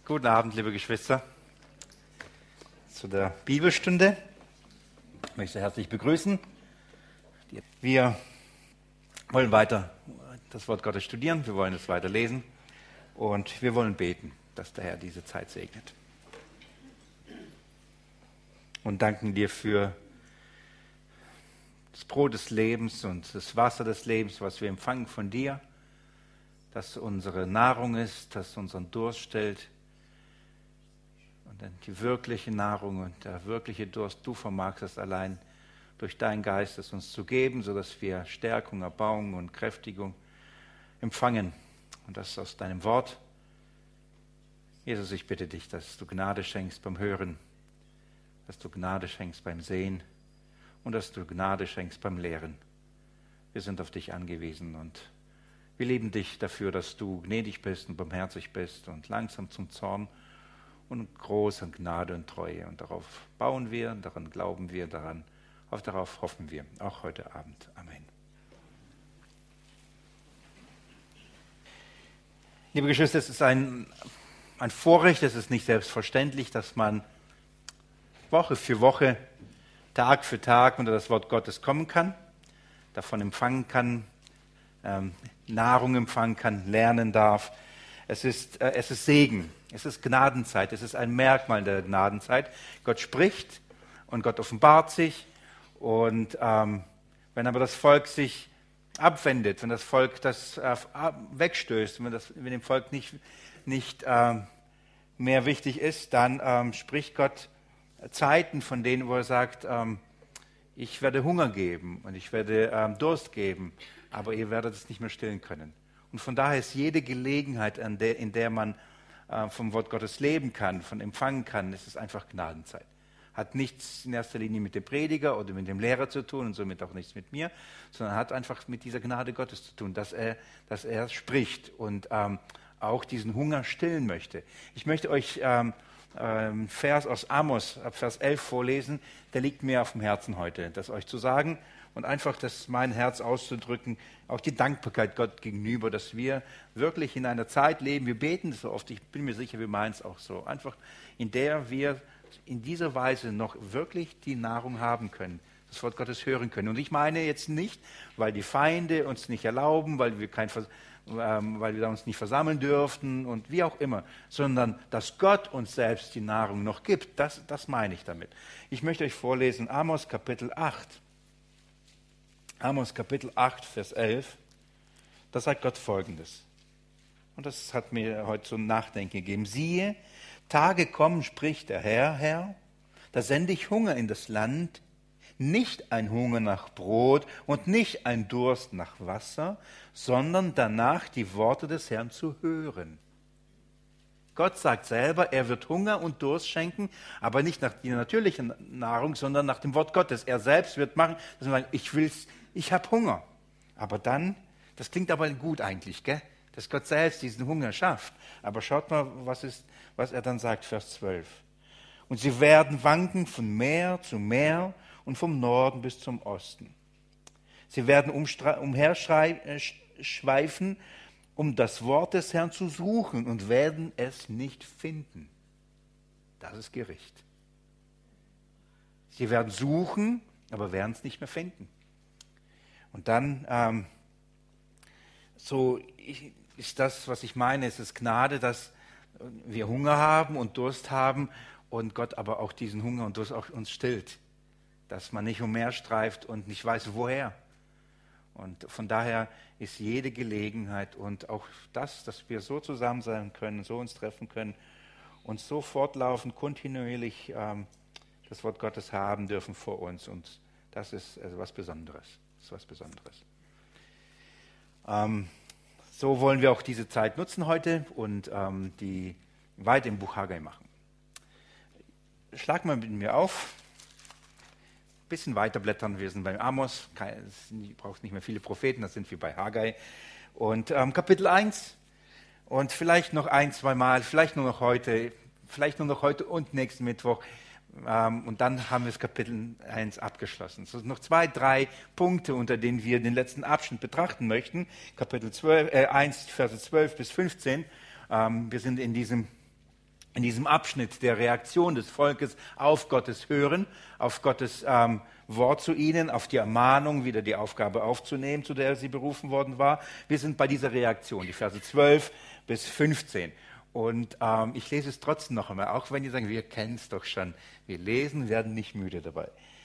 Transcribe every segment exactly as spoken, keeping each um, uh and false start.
Guten Abend, liebe Geschwister, zu der Bibelstunde. Ich möchte Sie herzlich begrüßen. Wir wollen weiter das Wort Gottes studieren, wir wollen es weiter lesen und wir wollen beten, dass der Herr diese Zeit segnet. Und danken dir für das Brot des Lebens und das Wasser des Lebens, was wir empfangen von dir, dass unsere Nahrung ist, dass unseren Durst stillt. Und dann die wirkliche Nahrung und der wirkliche Durst, du vermagst es allein durch deinen Geist, es uns zu geben, sodass wir Stärkung, Erbauung und Kräftigung empfangen. Und das aus deinem Wort. Jesus, ich bitte dich, dass du Gnade schenkst beim Hören, dass du Gnade schenkst beim Sehen und dass du Gnade schenkst beim Lehren. Wir sind auf dich angewiesen und wir lieben dich dafür, dass du gnädig bist und barmherzig bist und langsam zum Zorn und groß an Gnade und Treue. Und darauf bauen wir, daran glauben wir, daran, auch darauf hoffen wir, auch heute Abend. Amen. Liebe Geschwister, es ist ein, ein Vorrecht, es ist nicht selbstverständlich, dass man Woche für Woche, Tag für Tag unter das Wort Gottes kommen kann, davon empfangen kann, ähm, Nahrung empfangen kann, lernen darf. Es ist, äh, es ist Segen, es ist Gnadenzeit, es ist ein Merkmal der Gnadenzeit. Gott spricht und Gott offenbart sich. Und ähm, wenn aber das Volk sich abwendet, wenn das Volk das äh, wegstößt, wenn, das, wenn dem Volk nicht, nicht äh, mehr wichtig ist, dann ähm, spricht Gott Zeiten, von denen, wo er sagt, ähm, ich werde Hunger geben und ich werde ähm, Durst geben, aber ihr werdet es nicht mehr stillen können. Und von daher ist jede Gelegenheit, an der, in der man äh, vom Wort Gottes leben kann, von empfangen kann, ist es einfach Gnadenzeit. Hat nichts in erster Linie mit dem Prediger oder mit dem Lehrer zu tun und somit auch nichts mit mir, sondern hat einfach mit dieser Gnade Gottes zu tun, dass er, dass er spricht und ähm, auch diesen Hunger stillen möchte. Ich möchte euch ähm, einen Vers aus Amos, Vers elf vorlesen, der liegt mir auf dem Herzen heute, das euch zu sagen und einfach das mein Herz auszudrücken, auch die Dankbarkeit Gott gegenüber, dass wir wirklich in einer Zeit leben, wir beten so oft, ich bin mir sicher, wir meinen es auch so, einfach in der wir in dieser Weise noch wirklich die Nahrung haben können, das Wort Gottes hören können. Und ich meine jetzt nicht, weil die Feinde uns nicht erlauben, weil wir kein ähm, weil wir uns nicht versammeln dürften und wie auch immer, sondern dass Gott uns selbst die Nahrung noch gibt. Das, das meine ich damit. Ich möchte euch vorlesen, Amos Kapitel acht. Amos Kapitel acht, Vers elf. Da sagt Gott Folgendes. Und das hat mir heute zum Nachdenken gegeben. Siehe, Tage kommen, spricht der Herr, Herr, da sende ich Hunger in das Land, nicht ein Hunger nach Brot und nicht ein Durst nach Wasser, sondern danach die Worte des Herrn zu hören. Gott sagt selber, er wird Hunger und Durst schenken, aber nicht nach der natürlichen Nahrung, sondern nach dem Wort Gottes. Er selbst wird machen, dass man sagt, ich will's, ich habe Hunger. Aber dann, das klingt aber gut eigentlich, gell? Dass Gott selbst diesen Hunger schafft. Aber schaut mal, was, ist, was er dann sagt, Vers zwölf. Und sie werden wanken von Meer zu Meer und vom Norden bis zum Osten. Sie werden umherschweifen, um das Wort des Herrn zu suchen und werden es nicht finden. Das ist Gericht. Sie werden suchen, aber werden es nicht mehr finden. Und dann, ähm, so ist das, was ich meine, es ist Gnade, dass wir Hunger haben und Durst haben und Gott aber auch diesen Hunger und Durst auch uns stillt. Dass man nicht umherstreift und nicht weiß, woher. Und von daher ist jede Gelegenheit und auch das, dass wir so zusammen sein können, so uns treffen können und so fortlaufend, kontinuierlich ähm, das Wort Gottes haben dürfen vor uns. Und das ist also was Besonderes. Das ist was Besonderes. Ähm, so wollen wir auch diese Zeit nutzen heute und ähm, die weiter im Buch Haggai machen. Schlag mal mit mir auf. Bisschen weiterblättern, wir sind bei Amos, du brauchst nicht mehr viele Propheten, das sind wir bei Haggai. Und ähm, Kapitel eins und vielleicht noch ein, zwei Mal, vielleicht nur noch heute, vielleicht nur noch heute und nächsten Mittwoch. Ähm, und dann haben wir das Kapitel eins abgeschlossen. Es sind noch zwei, drei Punkte, unter denen wir den letzten Abschnitt betrachten möchten. Kapitel zwölf, äh, eins, Verse zwölf bis fünfzehn. Ähm, wir sind in diesem in diesem Abschnitt der Reaktion des Volkes auf Gottes Hören, auf Gottes ähm, Wort zu ihnen, auf die Ermahnung, wieder die Aufgabe aufzunehmen, zu der sie berufen worden war. Wir sind bei dieser Reaktion, die Verse zwölf bis fünfzehn. Und ähm, ich lese es trotzdem noch einmal, auch wenn die sagen, wir kennen es doch schon. Wir lesen, werden nicht müde dabei.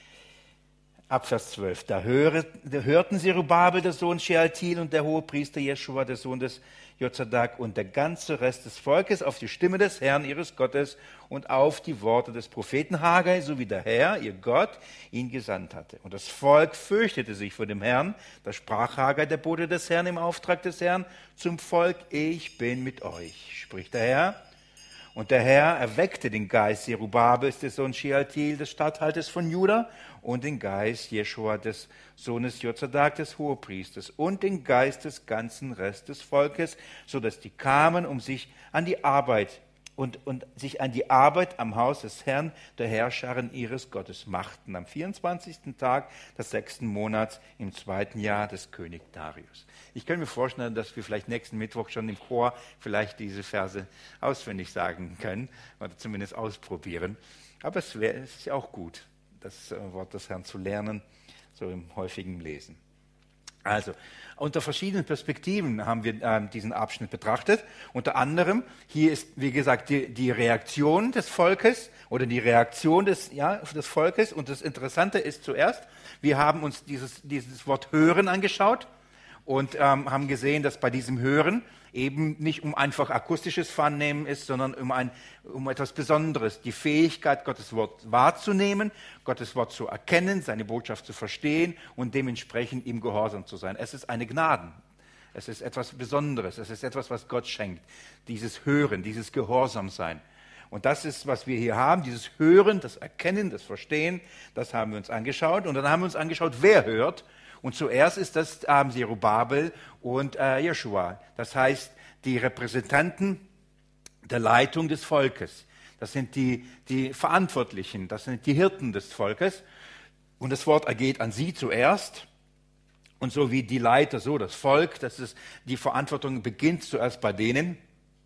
Ab Vers zwölf. Da, höret, da hörten Zerubabel, der Sohn Shealtiel, und der Hohepriester Jeschua, der Sohn des Jozadak, und der ganze Rest des Volkes auf die Stimme des Herrn, ihres Gottes, und auf die Worte des Propheten Haggai, so wie der Herr, ihr Gott, ihn gesandt hatte. Und das Volk fürchtete sich vor dem Herrn. Da sprach Haggai, der Bote des Herrn, im Auftrag des Herrn, zum Volk: Ich bin mit euch, spricht der Herr. Und der Herr erweckte den Geist Zerubabels, des Sohnes Shealtiel, des Statthalters von Juda, und den Geist Jeschua, des Sohnes Jozadak, des Hohepriesters, und den Geist des ganzen Rest des Volkes, so dass die kamen, um sich an die Arbeit und, und sich an die Arbeit am Haus des Herrn, der Herrscherin ihres Gottes, machten, am vierundzwanzigsten Tag des sechsten Monats im zweiten Jahr des König Darius. Ich kann mir vorstellen, dass wir vielleicht nächsten Mittwoch schon im Chor vielleicht diese Verse auswendig sagen können oder zumindest ausprobieren. Aber es, wär, es ist ja auch gut, das Wort des Herrn zu lernen, so im häufigen Lesen. Also, unter verschiedenen Perspektiven haben wir äh, diesen Abschnitt betrachtet. Unter anderem, hier ist, wie gesagt, die, die Reaktion des Volkes oder die Reaktion des, ja, des Volkes. Und das Interessante ist zuerst, wir haben uns dieses, dieses Wort Hören angeschaut und ähm, haben gesehen, dass bei diesem Hören eben nicht um einfach akustisches Vernehmen ist, sondern um, ein, um etwas Besonderes, die Fähigkeit, Gottes Wort wahrzunehmen, Gottes Wort zu erkennen, seine Botschaft zu verstehen und dementsprechend ihm gehorsam zu sein. Es ist eine Gnaden, es ist etwas Besonderes, es ist etwas, was Gott schenkt, dieses Hören, dieses Gehorsamsein. Und das ist, was wir hier haben, dieses Hören, das Erkennen, das Verstehen, das haben wir uns angeschaut. Und dann haben wir uns angeschaut, wer hört. Und zuerst ist das ähm, Zerubabel und äh, Jeschua. Das heißt, die Repräsentanten der Leitung des Volkes. Das sind die, die Verantwortlichen, das sind die Hirten des Volkes. Und das Wort ergeht an sie zuerst. Und so wie die Leiter, so das Volk, das ist, die Verantwortung beginnt zuerst bei denen.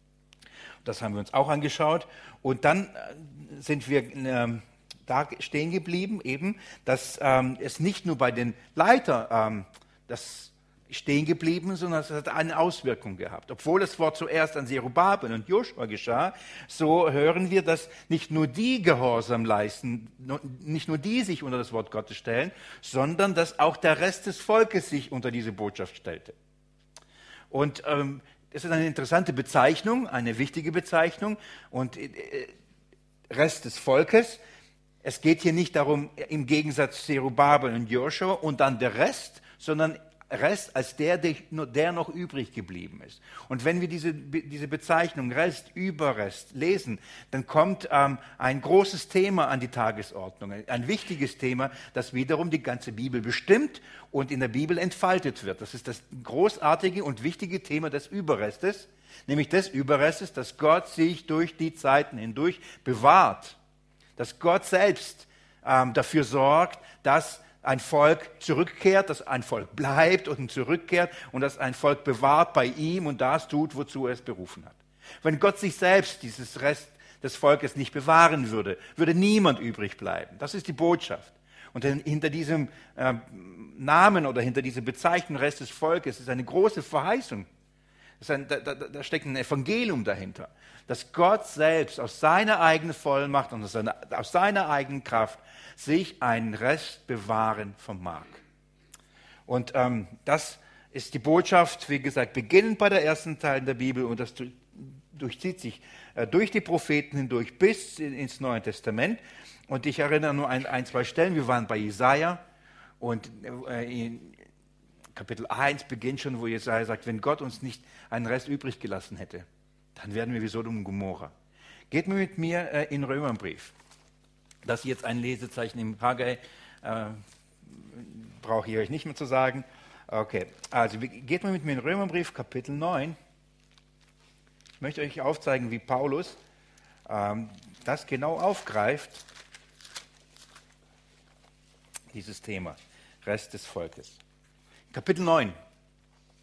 Das haben wir uns auch angeschaut. Und dann sind wir ähm, da stehen geblieben, eben, dass ähm, es nicht nur bei den Leitern ähm, das stehen geblieben, sondern es hat eine Auswirkung gehabt. Obwohl das Wort zuerst an Zerubabel und Joschua geschah, so hören wir, dass nicht nur die Gehorsam leisten, nicht nur die sich unter das Wort Gottes stellen, sondern dass auch der Rest des Volkes sich unter diese Botschaft stellte. Und ähm, das ist eine interessante Bezeichnung, eine wichtige Bezeichnung. Und äh, Rest des Volkes, es geht hier nicht darum, im Gegensatz zu Zerubabel und Joschua und dann der Rest, sondern Rest als der, der noch übrig geblieben ist. Und wenn wir diese, diese Bezeichnung Rest, Überrest lesen, dann kommt ähm, ein großes Thema an die Tagesordnung, ein wichtiges Thema, das wiederum die ganze Bibel bestimmt und in der Bibel entfaltet wird. Das ist das großartige und wichtige Thema des Überrestes, nämlich des Überrestes, dass Gott sich durch die Zeiten hindurch bewahrt. Dass Gott selbst ähm, dafür sorgt, dass ein Volk zurückkehrt, dass ein Volk bleibt und zurückkehrt und dass ein Volk bewahrt bei ihm und das tut, wozu er es berufen hat. Wenn Gott sich selbst dieses Rest des Volkes nicht bewahren würde, würde niemand übrig bleiben. Das ist die Botschaft. Und hinter diesem äh, Namen oder hinter dieser Bezeichnung Rest des Volkes ist eine große Verheißung. Ein, da, da, da steckt ein Evangelium dahinter, dass Gott selbst aus seiner eigenen Vollmacht und aus seiner, aus seiner eigenen Kraft sich einen Rest bewahren vermag. Und ähm, das ist die Botschaft, wie gesagt, beginnend bei der ersten Teil der Bibel und das durchzieht sich äh, durch die Propheten hindurch bis in, ins Neue Testament. Und ich erinnere nur an ein, zwei Stellen, wir waren bei Jesaja und äh, in Kapitel eins beginnt schon, wo Jesaja sagt, wenn Gott uns nicht einen Rest übrig gelassen hätte, dann werden wir wie Sodom und Gomorra. Geht mir mit mir äh, in den Römerbrief. Das ist jetzt ein Lesezeichen im Haggai, äh, brauche ich euch nicht mehr zu sagen. Okay, also geht mal mit mir in den Römerbrief, Kapitel neun. Ich möchte euch aufzeigen, wie Paulus ähm, das genau aufgreift, dieses Thema, Rest des Volkes. Kapitel neun.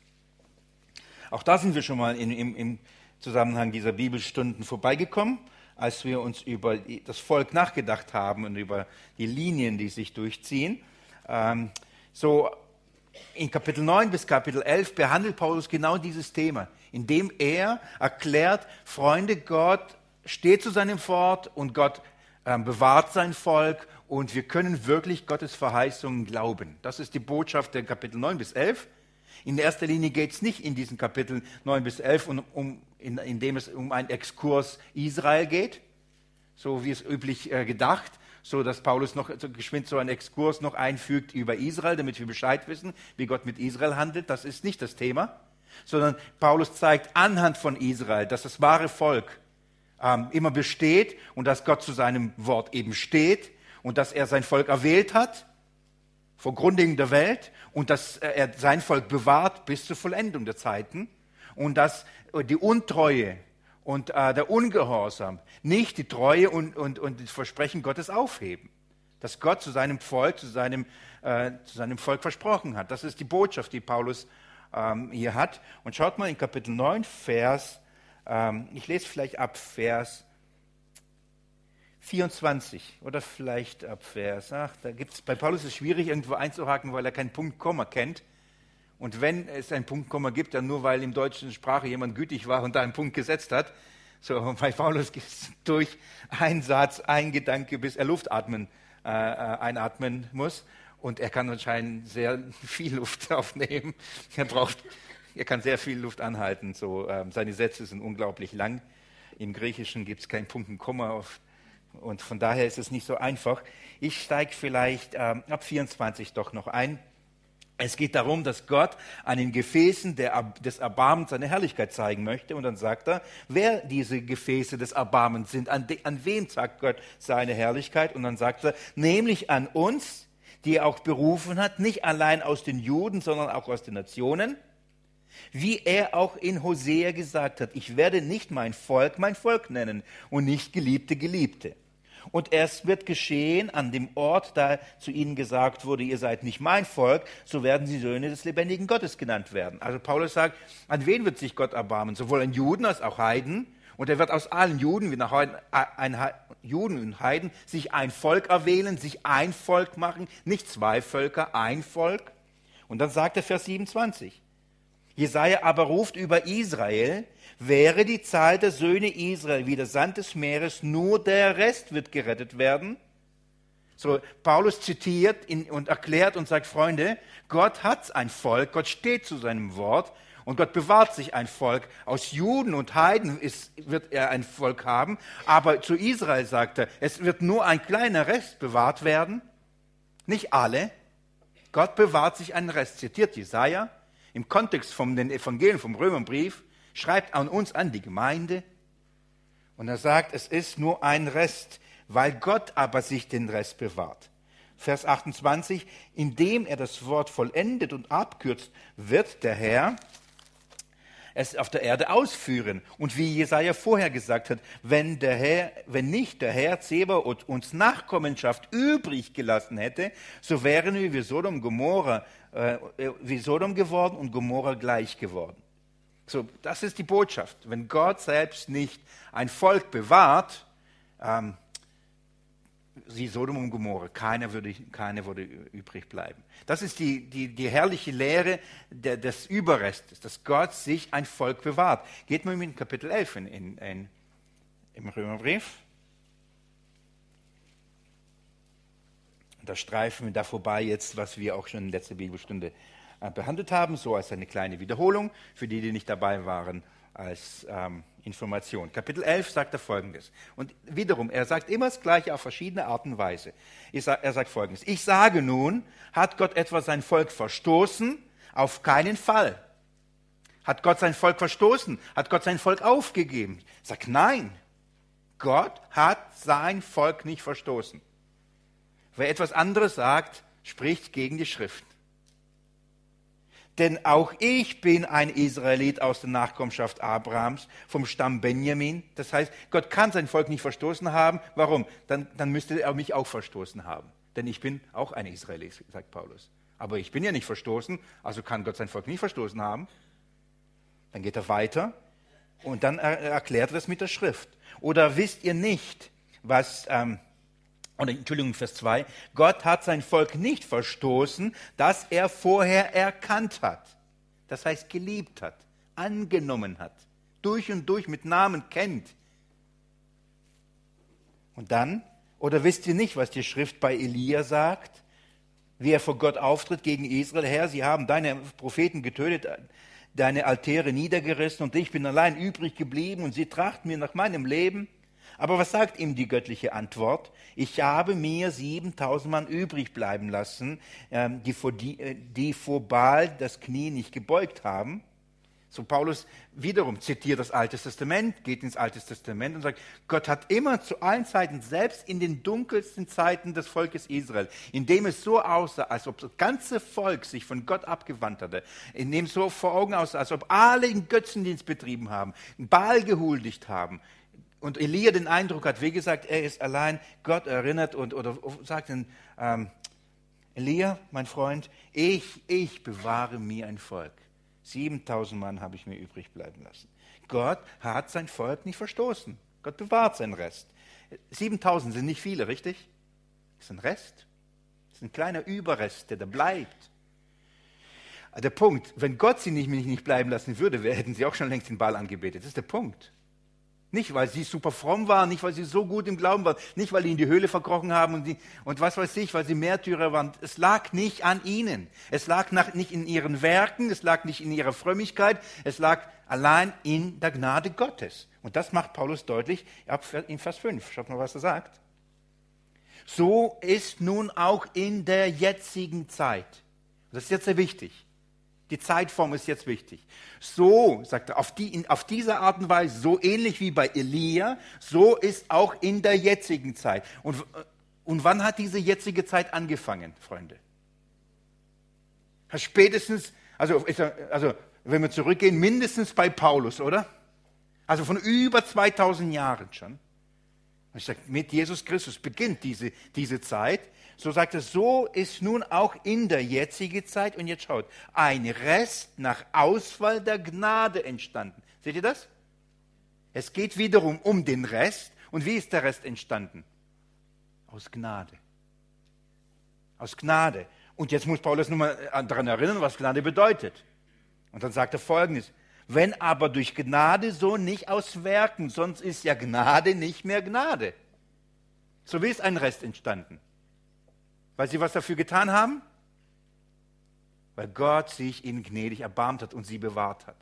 Auch da sind wir schon mal in, im, im Zusammenhang dieser Bibelstunden vorbeigekommen. als wir uns über das Volk nachgedacht haben und über die Linien, die sich durchziehen. Ähm, so in Kapitel neun bis Kapitel elf behandelt Paulus genau dieses Thema, indem er erklärt, Freunde, Gott steht zu seinem Wort und Gott ähm, bewahrt sein Volk und wir können wirklich Gottes Verheißungen glauben. Das ist die Botschaft der Kapitel neun bis elf. In erster Linie geht es nicht in diesen Kapiteln neun bis elf, um, um, in, in dem es um einen Exkurs Israel geht, so wie es üblich äh, gedacht, so dass Paulus noch so geschwind so einen Exkurs noch einfügt über Israel, damit wir Bescheid wissen, wie Gott mit Israel handelt. Das ist nicht das Thema, sondern Paulus zeigt anhand von Israel, dass das wahre Volk ähm, immer besteht und dass Gott zu seinem Wort eben steht und dass er sein Volk erwählt hat vor Grundlegung der Welt und dass er sein Volk bewahrt bis zur Vollendung der Zeiten und dass die Untreue und äh, der Ungehorsam nicht die Treue und, und, und das Versprechen Gottes aufheben. Dass Gott zu seinem Volk, zu seinem, äh, zu seinem Volk versprochen hat. Das ist die Botschaft, die Paulus ähm, hier hat. Und schaut mal in Kapitel neun, Vers, ähm, ich lese vielleicht ab Vers vierundzwanzig oder vielleicht ab Vers, ach, da gibt's, bei Paulus ist es schwierig, irgendwo einzuhaken, weil er keinen Punkt, Komma kennt. Und wenn es ein Punkt, Komma gibt, dann nur, weil im deutschen Sprache jemand gütig war und da einen Punkt gesetzt hat. So, bei Paulus geht es durch einen Satz, ein Gedanke, bis er Luft atmen, äh, einatmen muss. Und er kann anscheinend sehr viel Luft aufnehmen. Er braucht, er kann sehr viel Luft anhalten. So, äh, seine Sätze sind unglaublich lang. Im Griechischen gibt es kein Punkt und Komma auf. Und von daher ist es nicht so einfach. Ich steige vielleicht ähm, ab vierundzwanzig doch noch ein. Es geht darum, dass Gott an den Gefäßen der, des Erbarmens seine Herrlichkeit zeigen möchte. Und dann sagt er, wer diese Gefäße des Erbarmens sind, an, de, an wen sagt Gott seine Herrlichkeit? Und dann sagt er, nämlich an uns, die er auch berufen hat, nicht allein aus den Juden, sondern auch aus den Nationen. Wie er auch in Hosea gesagt hat, ich werde nicht mein Volk mein Volk nennen und nicht Geliebte Geliebte. Und es wird geschehen an dem Ort, da zu ihnen gesagt wurde, ihr seid nicht mein Volk, so werden sie Söhne des lebendigen Gottes genannt werden. Also Paulus sagt, an wen wird sich Gott erbarmen? Sowohl an Juden als auch Heiden. Und er wird aus allen Juden, wie nach heute, ein Juden und Heiden, sich ein Volk erwählen, sich ein Volk machen, nicht zwei Völker, ein Volk. Und dann sagt er Vers siebenundzwanzig, Jesaja aber ruft über Israel, wäre die Zahl der Söhne Israel wie der Sand des Meeres, nur der Rest wird gerettet werden. So, Paulus zitiert in, und erklärt und sagt, Freunde, Gott hat ein Volk, Gott steht zu seinem Wort und Gott bewahrt sich ein Volk. Aus Juden und Heiden ist, wird er ein Volk haben, aber zu Israel sagt er, es wird nur ein kleiner Rest bewahrt werden, nicht alle. Gott bewahrt sich einen Rest, zitiert Jesaja. Im Kontext von den Evangelien, vom Römerbrief, schreibt an uns an, die Gemeinde. Und er sagt, es ist nur ein Rest, weil Gott aber sich den Rest bewahrt. Vers achtundzwanzig, indem er das Wort vollendet und abkürzt, wird der Herr es auf der Erde ausführen. Und wie Jesaja vorher gesagt hat, wenn, der Herr, wenn nicht der Herr Zebaoth uns Nachkommenschaft übrig gelassen hätte, so wären wir wie Sodom, Gomorra, äh, wie Sodom geworden und Gomorra gleich geworden. So, das ist die Botschaft. Wenn Gott selbst nicht ein Volk bewahrt, ähm, wie Sodom und Gomorra, keiner würde, keiner würde übrig bleiben. Das ist die, die, die herrliche Lehre der, des Überrestes, dass Gott sich ein Volk bewahrt. Geht mal in Kapitel elf in, in, in, im Römerbrief. Da streifen wir da vorbei jetzt, was wir auch schon in der letzten Bibelstunde behandelt haben, so als eine kleine Wiederholung, für die, die nicht dabei waren, als ähm, Information. Kapitel elf sagt er Folgendes. Und wiederum, er sagt immer das Gleiche auf verschiedene Art und Weise. Er sagt Folgendes. Ich sage nun, hat Gott etwa sein Volk verstoßen? Auf keinen Fall. Hat Gott sein Volk verstoßen? Hat Gott sein Volk aufgegeben? Ich sage, nein. Gott hat sein Volk nicht verstoßen. Wer etwas anderes sagt, spricht gegen die Schrift. Denn auch ich bin ein Israelit aus der Nachkommenschaft Abrahams, vom Stamm Benjamin. Das heißt, Gott kann sein Volk nicht verstoßen haben. Warum? Dann, dann müsste er mich auch verstoßen haben. Denn ich bin auch ein Israelit, sagt Paulus. Aber ich bin ja nicht verstoßen, also kann Gott sein Volk nicht verstoßen haben. Dann geht er weiter und dann er, er erklärt er das mit der Schrift. Oder wisst ihr nicht, was, ähm, oder Entschuldigung, Vers zwei, Gott hat sein Volk nicht verstoßen, das er vorher erkannt hat. Das heißt, geliebt hat, angenommen hat, durch und durch mit Namen kennt. Und dann, oder wisst ihr nicht, was die Schrift bei Elia sagt, wie er vor Gott auftritt gegen Israel? Herr, sie haben deine Propheten getötet, deine Altäre niedergerissen und ich bin allein übrig geblieben und sie trachten mir nach meinem Leben. Aber was sagt ihm die göttliche Antwort? Ich habe mir siebentausend Mann übrig bleiben lassen, die vor, die, die vor Baal das Knie nicht gebeugt haben. So Paulus wiederum zitiert das Alte Testament, geht ins Alte Testament und sagt, Gott hat immer zu allen Zeiten, selbst in den dunkelsten Zeiten des Volkes Israel, in dem es so aussah, als ob das ganze Volk sich von Gott abgewandt hatte, in dem es so vor Augen aussah, als ob alle den Götzendienst betrieben haben, Baal gehuldigt haben. Und Elia den Eindruck hat, wie gesagt, er ist allein, Gott erinnert und oder sagt dann, ähm, Elia, mein Freund, ich, ich bewahre mir ein Volk. siebentausend Mann habe ich mir übrig bleiben lassen. Gott hat sein Volk nicht verstoßen. Gott bewahrt seinen Rest. siebentausend sind nicht viele, richtig? Das ist ein Rest. Das ist ein kleiner Überrest, der da bleibt. Der Punkt, wenn Gott sie nicht, nicht bleiben lassen würde, hätten sie auch schon längst den Baal angebetet. Das ist der Punkt. Nicht, weil sie super fromm waren, nicht, weil sie so gut im Glauben waren, nicht, weil sie in die Höhle verkrochen haben und, die, und was weiß ich, weil sie Märtyrer waren. Es lag nicht an ihnen. Es lag nach, nicht in ihren Werken, es lag nicht in ihrer Frömmigkeit, es lag allein in der Gnade Gottes. Und das macht Paulus deutlich in Vers fünf. Schaut mal, was er sagt. So ist nun auch in der jetzigen Zeit. Das ist jetzt sehr wichtig. Die Zeitform ist jetzt wichtig. So, sagt er, auf, die, in, auf diese Art und Weise, so ähnlich wie bei Elia, so ist auch in der jetzigen Zeit. Und, und wann hat diese jetzige Zeit angefangen, Freunde? Spätestens, also, also wenn wir zurückgehen, mindestens bei Paulus, oder? Also von über zweitausend Jahren schon. Und ich sage, mit Jesus Christus beginnt diese, diese Zeit. So sagt er, so ist nun auch in der jetzigen Zeit, und jetzt schaut, ein Rest nach Auswahl der Gnade entstanden. Seht ihr das? Es geht wiederum um den Rest. Und wie ist der Rest entstanden? Aus Gnade. Aus Gnade. Und jetzt muss Paulus nur mal daran erinnern, was Gnade bedeutet. Und dann sagt er Folgendes. Wenn aber durch Gnade, so nicht aus Werken, sonst ist ja Gnade nicht mehr Gnade. So wie ist ein Rest entstanden? Weil sie was dafür getan haben? Weil Gott sich ihnen gnädig erbarmt hat und sie bewahrt hat.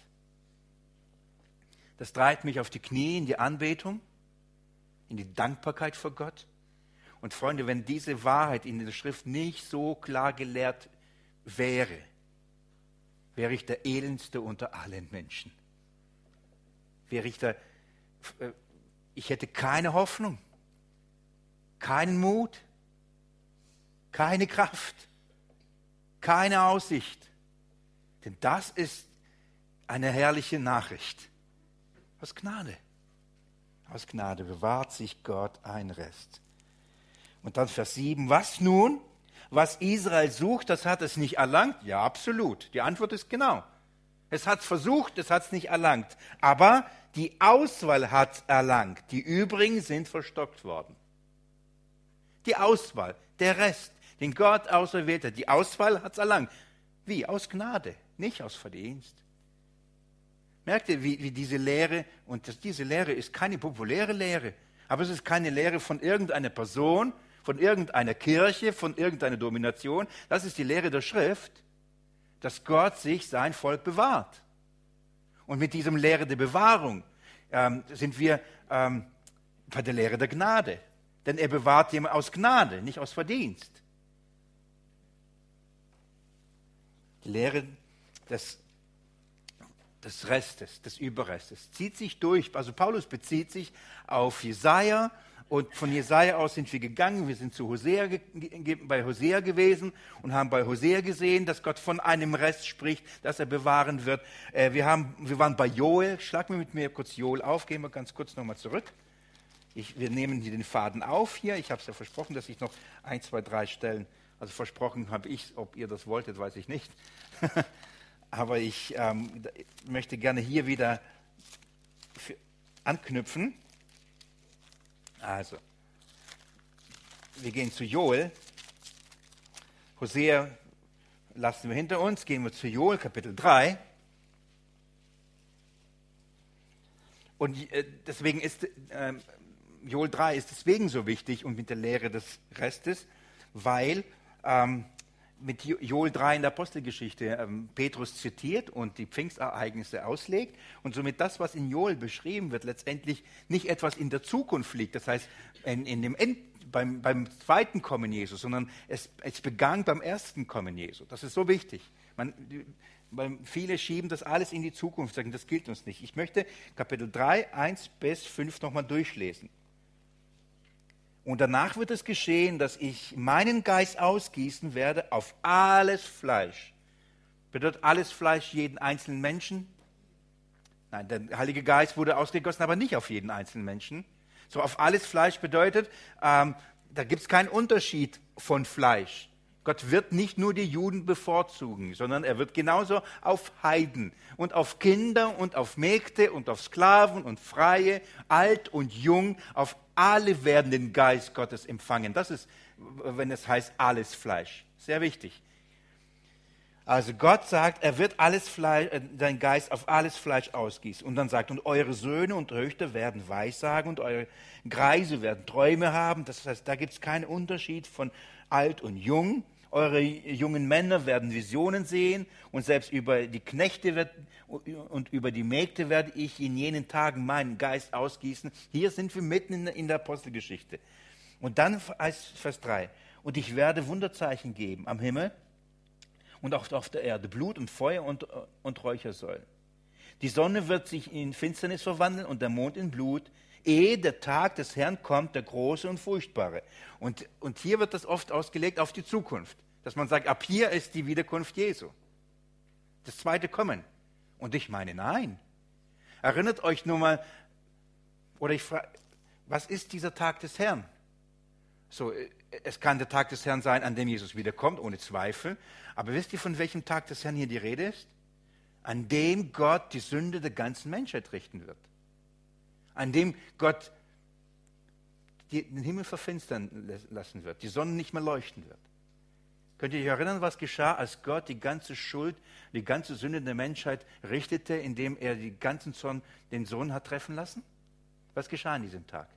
Das treibt mich auf die Knie in die Anbetung, in die Dankbarkeit vor Gott. Und Freunde, wenn diese Wahrheit in der Schrift nicht so klar gelehrt wäre, wäre ich der Elendste unter allen Menschen. Wäre ich der, ich hätte keine Hoffnung, keinen Mut, keine Kraft, keine Aussicht. Denn das ist eine herrliche Nachricht. Aus Gnade. Aus Gnade bewahrt sich Gott ein Rest. Und dann Vers sieben. Was nun? Was Israel sucht, das hat es nicht erlangt? Ja, absolut. Die Antwort ist genau. Es hat es versucht, es hat es nicht erlangt. Aber die Auswahl hat es erlangt. Die übrigen sind verstockt worden. Die Auswahl, der Rest, den Gott auserwählt hat, die Auswahl hat es erlangt. Wie? Aus Gnade, nicht aus Verdienst. Merkt ihr, wie, wie diese Lehre, und das, diese Lehre ist keine populäre Lehre, aber es ist keine Lehre von irgendeiner Person, von irgendeiner Kirche, von irgendeiner Domination. Das ist die Lehre der Schrift, dass Gott sich sein Volk bewahrt. Und mit diesem Lehre der Bewahrung ähm, sind wir ähm, bei der Lehre der Gnade. Denn er bewahrt jemand aus Gnade, nicht aus Verdienst. Die Lehre des, des Restes, des Überrestes, zieht sich durch. Also Paulus bezieht sich auf Jesaja und von Jesaja aus sind wir gegangen. Wir sind zu Hosea, bei Hosea gewesen und haben bei Hosea gesehen, dass Gott von einem Rest spricht, das er bewahren wird. Wir, haben, wir waren bei Joel. Schlag mir mit mir kurz Joel auf. Gehen wir ganz kurz nochmal zurück. Ich, wir nehmen hier den Faden auf hier. Ich habe es ja versprochen, dass ich noch ein, zwei, drei Stellen, also versprochen habe ich, ob ihr das wolltet, weiß ich nicht. Aber ich ähm, möchte gerne hier wieder für, anknüpfen. Also, wir gehen zu Joel. Hosea lassen wir hinter uns, gehen wir zu Joel, Kapitel drei. Und äh, deswegen ist äh, Joel drei ist deswegen so wichtig und mit der Lehre des Restes, weil ähm, mit Joel drei in der Apostelgeschichte ähm, Petrus zitiert und die Pfingstereignisse auslegt und somit das, was in Joel beschrieben wird, letztendlich nicht etwas in der Zukunft liegt, das heißt in, in dem End, beim, beim zweiten Kommen Jesu, sondern es, es begann beim ersten Kommen Jesu. Das ist so wichtig. Man, weil viele schieben das alles in die Zukunft, sagen, das gilt uns nicht. Ich möchte Kapitel drei, eins bis fünf nochmal durchlesen. Und danach wird es geschehen, dass ich meinen Geist ausgießen werde auf alles Fleisch. Bedeutet alles Fleisch jeden einzelnen Menschen? Nein, der Heilige Geist wurde ausgegossen, aber nicht auf jeden einzelnen Menschen. So, auf alles Fleisch bedeutet, ähm, da gibt es keinen Unterschied von Fleisch. Gott wird nicht nur die Juden bevorzugen, sondern er wird genauso auf Heiden und auf Kinder und auf Mägde und auf Sklaven und Freie, alt und jung, auf alle werden den Geist Gottes empfangen. Das ist, wenn es heißt, alles Fleisch. Sehr wichtig. Also Gott sagt, er wird alles Fleisch, äh, sein Geist auf alles Fleisch ausgießen. Und dann sagt, und eure Söhne und Töchter werden Weissagen und eure Greise werden Träume haben. Das heißt, da gibt es keinen Unterschied von alt und jung. Eure jungen Männer werden Visionen sehen und selbst über die Knechte wird, und über die Mägde werde ich in jenen Tagen meinen Geist ausgießen. Hier sind wir mitten in, in der Apostelgeschichte. Und dann Vers drei. Und ich werde Wunderzeichen geben am Himmel und auch auf der Erde, Blut und Feuer und, und Räuchersäulen. Die Sonne wird sich in Finsternis verwandeln und der Mond in Blut, ehe der Tag des Herrn kommt, der große und furchtbare. Und, und hier wird das oft ausgelegt auf die Zukunft, dass man sagt, ab hier ist die Wiederkunft Jesu. Das zweite Kommen. Und ich meine, nein. Erinnert euch nur mal, oder ich frage, was ist dieser Tag des Herrn? So, es kann der Tag des Herrn sein, an dem Jesus wiederkommt, ohne Zweifel. Aber wisst ihr, von welchem Tag des Herrn hier die Rede ist? An dem Gott die Sünde der ganzen Menschheit richten wird. An dem Gott den Himmel verfinstern lassen wird, die Sonne nicht mehr leuchten wird. Könnt ihr euch erinnern, was geschah, als Gott die ganze Schuld, die ganze Sünde der Menschheit richtete, indem er die ganzen Zorn den Sohn hat treffen lassen? Was geschah an diesem Tag?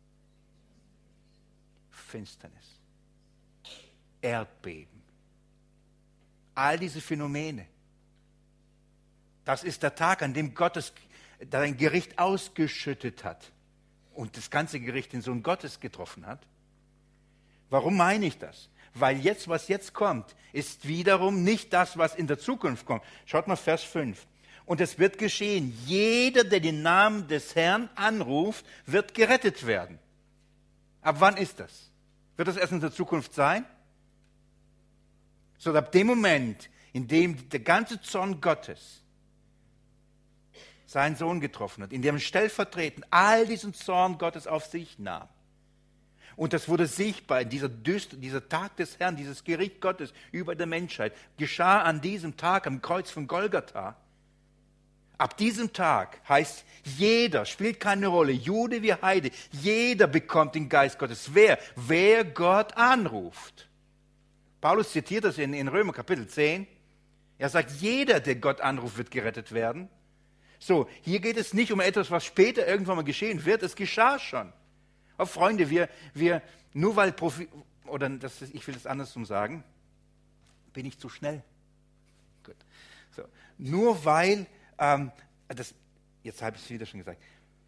Finsternis, Erdbeben, all diese Phänomene. Das ist der Tag, an dem Gott das, ein Gericht ausgeschüttet hat und das ganze Gericht den Sohn Gottes getroffen hat. Warum meine ich das? Weil jetzt, was jetzt kommt, ist wiederum nicht das, was in der Zukunft kommt. Schaut mal Vers fünf. Und es wird geschehen, jeder, der den Namen des Herrn anruft, wird gerettet werden. Ab wann ist das? Wird das erst in der Zukunft sein? So, ab dem Moment, in dem der ganze Zorn Gottes seinen Sohn getroffen hat, in dem stellvertretend all diesen Zorn Gottes auf sich nahm. Und das wurde sichtbar, dieser, Düster, dieser Tag des Herrn, dieses Gericht Gottes über der Menschheit, geschah an diesem Tag am Kreuz von Golgatha. Ab diesem Tag heißt jeder, spielt keine Rolle, Jude wie Heide, jeder bekommt den Geist Gottes. Wer? Wer Gott anruft. Paulus zitiert das in, in Römer Kapitel zehn. Er sagt, jeder, der Gott anruft, wird gerettet werden. So, hier geht es nicht um etwas, was später irgendwann mal geschehen wird, es geschah schon. Aber Freunde, wir, wir nur weil Profi, oder das, ich will das andersrum sagen, bin ich zu schnell. Gut. So, nur weil, ähm, das, jetzt habe ich es wieder schon gesagt,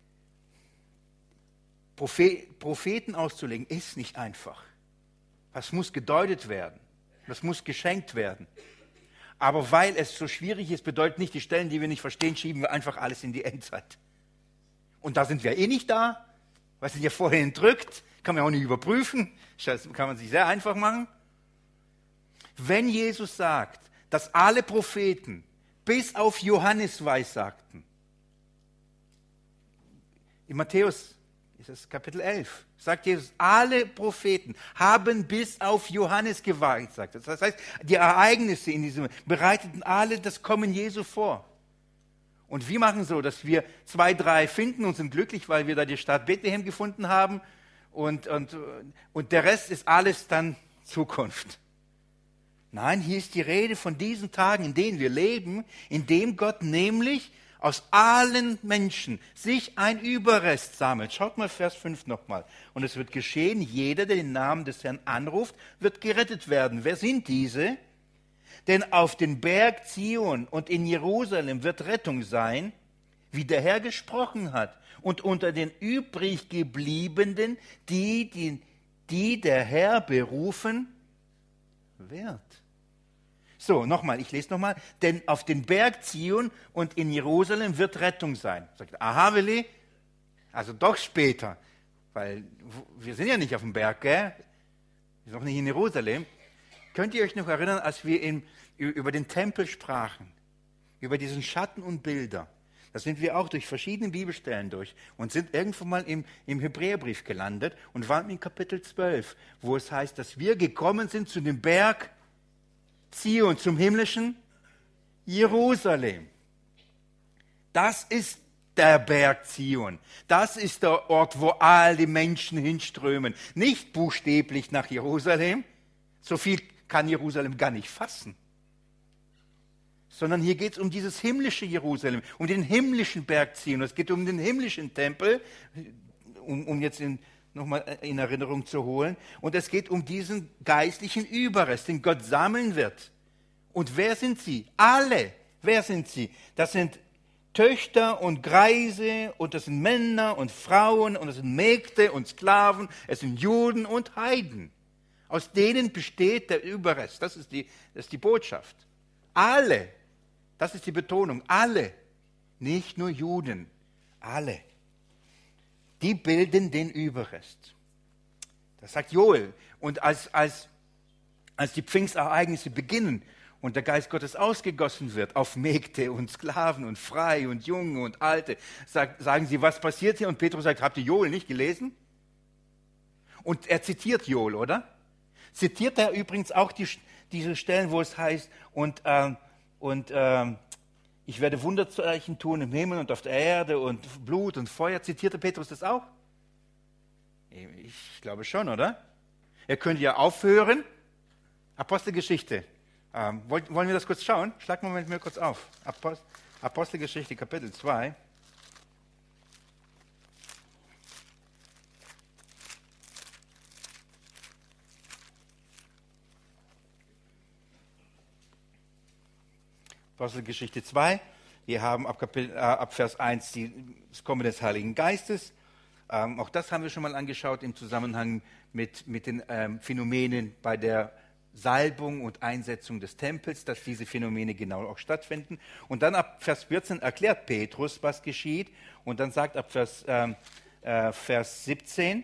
Prophet, Propheten auszulegen ist nicht einfach. Das muss gedeutet werden, das muss geschenkt werden. Aber weil es so schwierig ist, bedeutet nicht, die Stellen, die wir nicht verstehen, schieben wir einfach alles in die Endzeit. Und da sind wir eh nicht da. Was sind ja vorhin drückt, kann man auch nicht überprüfen, das kann man sich sehr einfach machen. Wenn Jesus sagt, dass alle Propheten bis auf Johannes weissagten, in Matthäus ist es Kapitel elf, sagt Jesus, alle Propheten haben bis auf Johannes geweissagt. Das heißt, die Ereignisse in diesem bereiteten alle das Kommen Jesu vor. Und wir machen so, dass wir zwei, drei finden und sind glücklich, weil wir da die Stadt Bethlehem gefunden haben und, und, und der Rest ist alles dann Zukunft. Nein, hier ist die Rede von diesen Tagen, in denen wir leben, in dem Gott nämlich aus allen Menschen sich ein Überrest sammelt. Schaut mal Vers fünf nochmal. Und es wird geschehen, jeder, der den Namen des Herrn anruft, wird gerettet werden. Wer sind diese? Denn auf den Berg Zion und in Jerusalem wird Rettung sein, wie der Herr gesprochen hat. Und unter den übrig gebliebenen, die, die, die der Herr berufen wird. So, nochmal, ich lese nochmal. Denn auf den Berg Zion und in Jerusalem wird Rettung sein. Sagt, aha, Willi, also doch später. Weil wir sind ja nicht auf dem Berg, gell? Wir sind noch nicht in Jerusalem. Könnt ihr euch noch erinnern, als wir in, über den Tempel sprachen? Über diesen Schatten und Bilder. Da sind wir auch durch verschiedene Bibelstellen durch und sind irgendwo mal im, im Hebräerbrief gelandet und waren in Kapitel zwölf, wo es heißt, dass wir gekommen sind zu dem Berg Zion, zum himmlischen Jerusalem. Das ist der Berg Zion. Das ist der Ort, wo all die Menschen hinströmen. Nicht buchstäblich nach Jerusalem, so viel kann Jerusalem gar nicht fassen. Sondern hier geht es um dieses himmlische Jerusalem, um den himmlischen Berg Zion. Es geht um den himmlischen Tempel, um, um jetzt in, nochmal in Erinnerung zu holen. Und es geht um diesen geistlichen Überrest, den Gott sammeln wird. Und wer sind sie? Alle. Wer sind sie? Das sind Töchter und Greise und das sind Männer und Frauen und das sind Mägde und Sklaven. Es sind Juden und Heiden. Aus denen besteht der Überrest. Das ist die, das ist die Botschaft. Alle. Das ist die Betonung. Alle. Nicht nur Juden. Alle. Die bilden den Überrest. Das sagt Joel. Und als, als, als die Pfingstereignisse beginnen und der Geist Gottes ausgegossen wird auf Mägde und Sklaven und Freie und Junge und Alte, sagt, sagen sie, was passiert hier? Und Petrus sagt, habt ihr Joel nicht gelesen? Und er zitiert Joel, oder? Zitiert er übrigens auch die, diese Stellen, wo es heißt, und, ähm, und ähm, ich werde Wunderzeichen tun im Himmel und auf der Erde und Blut und Feuer. Zitierte Petrus das auch? Ich glaube schon, oder? Er könnte ja aufhören. Apostelgeschichte. Ähm, wollen wir das kurz schauen? Schlag mal mit mir kurz auf. Apost- Apostelgeschichte, Kapitel zwei. Apostelgeschichte zwei. Wir haben ab, Kapitel, äh, ab Vers eins die, das Kommen des Heiligen Geistes. Ähm, auch das haben wir schon mal angeschaut im Zusammenhang mit, mit den ähm, Phänomenen bei der Salbung und Einsetzung des Tempels, dass diese Phänomene genau auch stattfinden. Und dann ab Vers vierzehn erklärt Petrus, was geschieht. Und dann sagt ab Vers, ähm, äh, Vers siebzehn,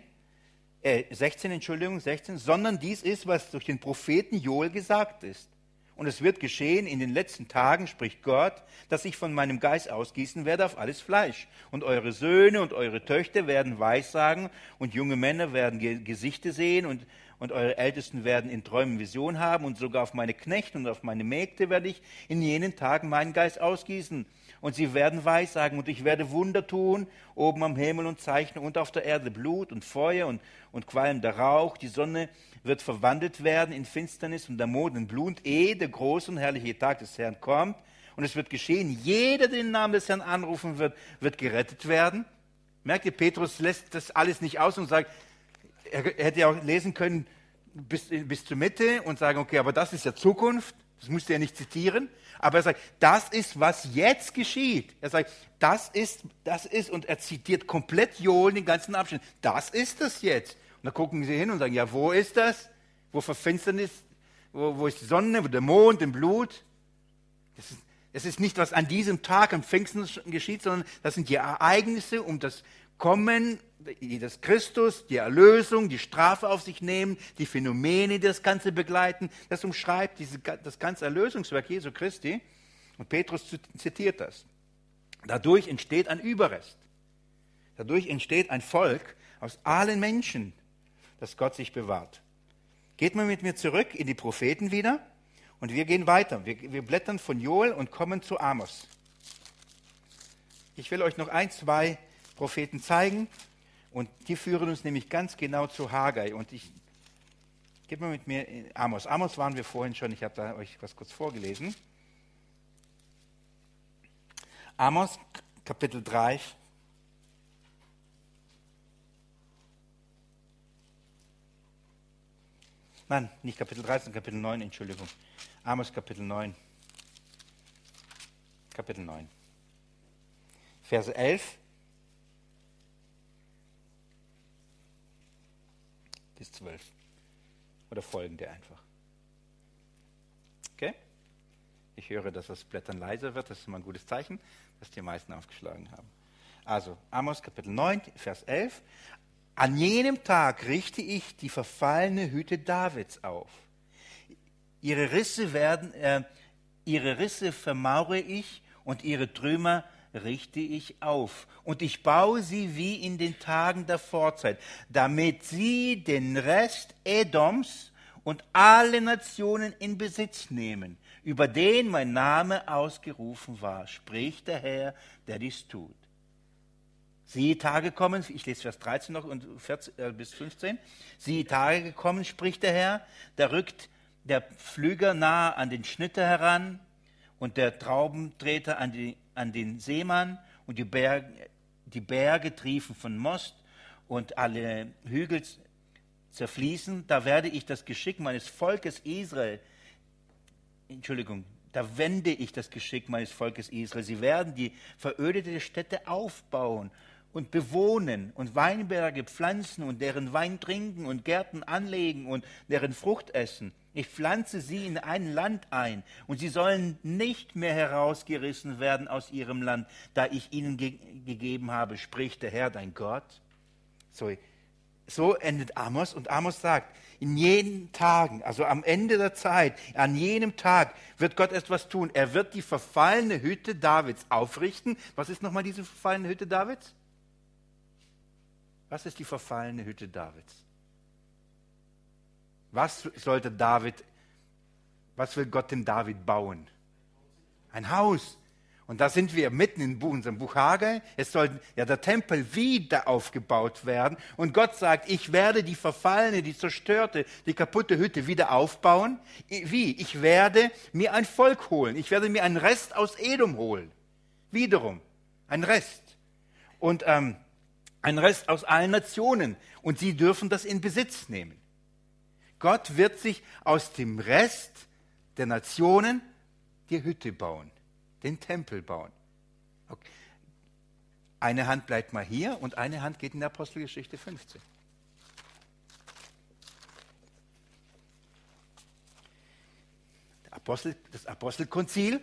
äh, sechzehn, Entschuldigung, sechzehn, sondern dies ist, was durch den Propheten Joel gesagt ist. Und es wird geschehen in den letzten Tagen, spricht Gott, dass ich von meinem Geist ausgießen werde auf alles Fleisch. Und eure Söhne und eure Töchter werden Weissagen und junge Männer werden Ge- Gesichter sehen und, und eure Ältesten werden in Träumen Vision haben und sogar auf meine Knechte und auf meine Mägde werde ich in jenen Tagen meinen Geist ausgießen. Und sie werden Weissagen und ich werde Wunder tun, oben am Himmel und Zeichen und auf der Erde Blut und Feuer und, und qualmender Rauch. Die Sonne wird verwandelt werden in Finsternis und der Mond in Blut, ehe der große und herrliche Tag des Herrn kommt. Und es wird geschehen, jeder, der den Namen des Herrn anrufen wird, wird gerettet werden. Merkt ihr, Petrus lässt das alles nicht aus und sagt, er, er hätte ja auch lesen können bis, bis zur Mitte und sagen, okay, aber das ist ja Zukunft. Das musste er nicht zitieren. Aber er sagt, das ist, was jetzt geschieht. Er sagt, das ist, das ist, und er zitiert komplett Joel den ganzen Abschnitt. Das ist es jetzt. Und dann gucken sie hin und sagen, ja, wo ist das? Wo Verfinsternis? Wo, wo ist die Sonne? Wo der Mond im Blut? Das ist, das ist nicht, was an diesem Tag am Pfingsten geschieht, sondern das sind die Ereignisse um das Kommen, das Christus, die Erlösung, die Strafe auf sich nehmen, die Phänomene, die das Ganze begleiten. Das umschreibt diese, das ganze Erlösungswerk Jesu Christi. Und Petrus zitiert das. Dadurch entsteht ein Überrest. Dadurch entsteht ein Volk aus allen Menschen, das Gott sich bewahrt. Geht mal mit mir zurück in die Propheten wieder und wir gehen weiter. Wir, wir blättern von Joel und kommen zu Amos. Ich will euch noch ein, zwei Propheten zeigen Und die führen uns nämlich ganz genau zu Haggai. Und ich, geht mal mit mir in Amos. Amos waren wir vorhin schon, ich habe da euch was kurz vorgelesen. Amos, Kapitel drei. Nein, nicht Kapitel drei, sondern Kapitel neun, Entschuldigung. Amos, Kapitel neun. Kapitel neun. Verse elf bis zwölf. Oder folgende einfach. Okay? Ich höre, dass das Blättern leiser wird. Das ist immer ein gutes Zeichen, dass die meisten aufgeschlagen haben. Also, Amos Kapitel neun, Vers elf. An jenem Tag richte ich die verfallene Hütte Davids auf. Ihre Risse werden, äh, ihre Risse vermauere ich und ihre Trümmer richte ich auf. Und ich baue sie wie in den Tagen der Vorzeit, damit sie den Rest Edoms und alle Nationen in Besitz nehmen, über den mein Name ausgerufen war, spricht der Herr, der dies tut. Siehe Tage kommen, ich lese Vers dreizehn noch und vierzehn, äh, bis fünfzehn. Siehe Tage gekommen, spricht der Herr, da rückt der Pflüger nahe an den Schnitter heran und der Traubentreter an, die, an den Seemann und die Berge, die Berge triefen von Most und alle Hügel zerfließen. Da werde ich das Geschick meines Volkes Israel, Entschuldigung, da wende ich das Geschick meines Volkes Israel. Sie werden die verödete Städte aufbauen und bewohnen und Weinberge pflanzen und deren Wein trinken und Gärten anlegen und deren Frucht essen. Ich pflanze sie in ein Land ein und sie sollen nicht mehr herausgerissen werden aus ihrem Land, da ich ihnen ge- gegeben habe, spricht der Herr, dein Gott. So, so endet Amos und Amos sagt, in jenen Tagen, also am Ende der Zeit, an jenem Tag wird Gott etwas tun. Er wird die verfallene Hütte Davids aufrichten. Was ist nochmal diese verfallene Hütte Davids? Was ist die verfallene Hütte Davids? Was sollte David, was will Gott dem David bauen? Ein Haus. Und da sind wir mitten in unserem Buch Haggai. Es soll ja der Tempel wieder aufgebaut werden. Und Gott sagt, ich werde die verfallene, die zerstörte, die kaputte Hütte wieder aufbauen. Wie? Ich werde mir ein Volk holen. Ich werde mir einen Rest aus Edom holen. Wiederum. Ein Rest. Und ähm, ein Rest aus allen Nationen. Und sie dürfen das in Besitz nehmen. Gott wird sich aus dem Rest der Nationen die Hütte bauen. Den Tempel bauen. Okay. Eine Hand bleibt mal hier und eine Hand geht in der Apostelgeschichte fünfzehn. Der Apostel, das Apostelkonzil,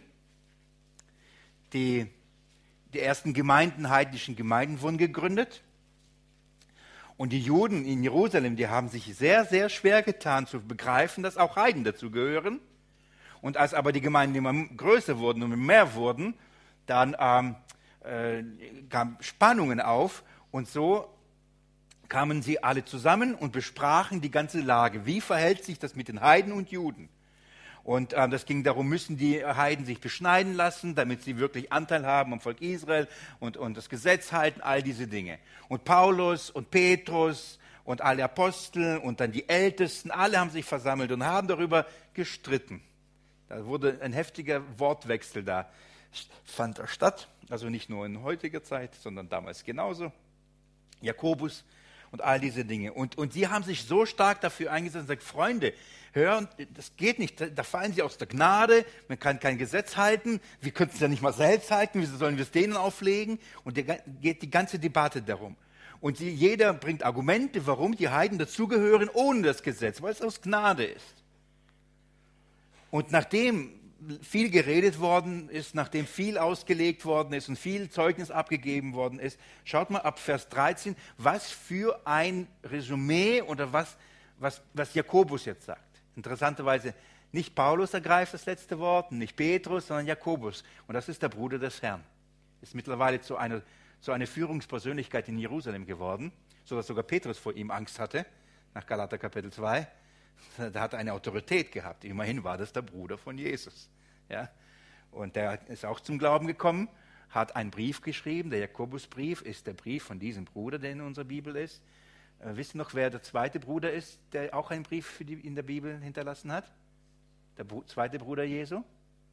die, die ersten Gemeinden, heidnischen Gemeinden wurden gegründet. Und die Juden in Jerusalem, die haben sich sehr, sehr schwer getan zu begreifen, dass auch Heiden dazu gehören. Und als aber die Gemeinden immer größer wurden und mehr wurden, dann ähm, äh, kamen Spannungen auf und so kamen sie alle zusammen und besprachen die ganze Lage. Wie verhält sich das mit den Heiden und Juden? Und ähm, das ging darum, müssen die Heiden sich beschneiden lassen, damit sie wirklich Anteil haben am Volk Israel und, und das Gesetz halten, all diese Dinge. Und Paulus und Petrus und alle Apostel und dann die Ältesten, alle haben sich versammelt und haben darüber gestritten. Da wurde ein heftiger Wortwechsel da, fand da statt, also nicht nur in heutiger Zeit, sondern damals genauso. Jakobus und all diese Dinge. Und, und sie haben sich so stark dafür eingesetzt und gesagt, Freunde, hören, das geht nicht, da fallen sie aus der Gnade, man kann kein Gesetz halten, wir könnten es ja nicht mal selbst halten, wieso sollen wir es denen auflegen? Und da geht die ganze Debatte darum. Und sie, jeder bringt Argumente, warum die Heiden dazugehören ohne das Gesetz, weil es aus Gnade ist. Und nachdem viel geredet worden ist, nachdem viel ausgelegt worden ist und viel Zeugnis abgegeben worden ist, schaut mal ab Vers dreizehn, was für ein Resümee oder was, was, was Jakobus jetzt sagt. Interessanterweise, nicht Paulus ergreift das letzte Wort, nicht Petrus, sondern Jakobus. Und das ist der Bruder des Herrn. Ist mittlerweile zu einer, zu einer Führungspersönlichkeit in Jerusalem geworden, sodass sogar Petrus vor ihm Angst hatte, nach Galater Kapitel zwei. Der hat eine Autorität gehabt. Immerhin war das der Bruder von Jesus. Ja? Und der ist auch zum Glauben gekommen. hat einen Brief geschrieben. Der Jakobusbrief ist der Brief von diesem Bruder, der in unserer Bibel ist. Äh, wisst ihr noch, wer der zweite Bruder ist, der auch einen Brief für die, in der Bibel hinterlassen hat? Der Br- zweite Bruder Jesu?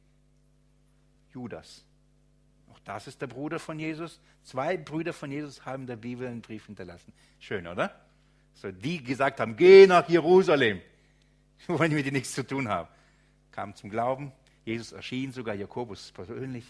Judas. Auch das ist der Bruder von Jesus. Zwei Brüder von Jesus haben der Bibel einen Brief hinterlassen. Schön, oder? So, die gesagt haben, geh nach Jerusalem. Wollen wir mit dir nichts zu tun haben. Kamen zum Glauben. Jesus erschien sogar Jakobus persönlich.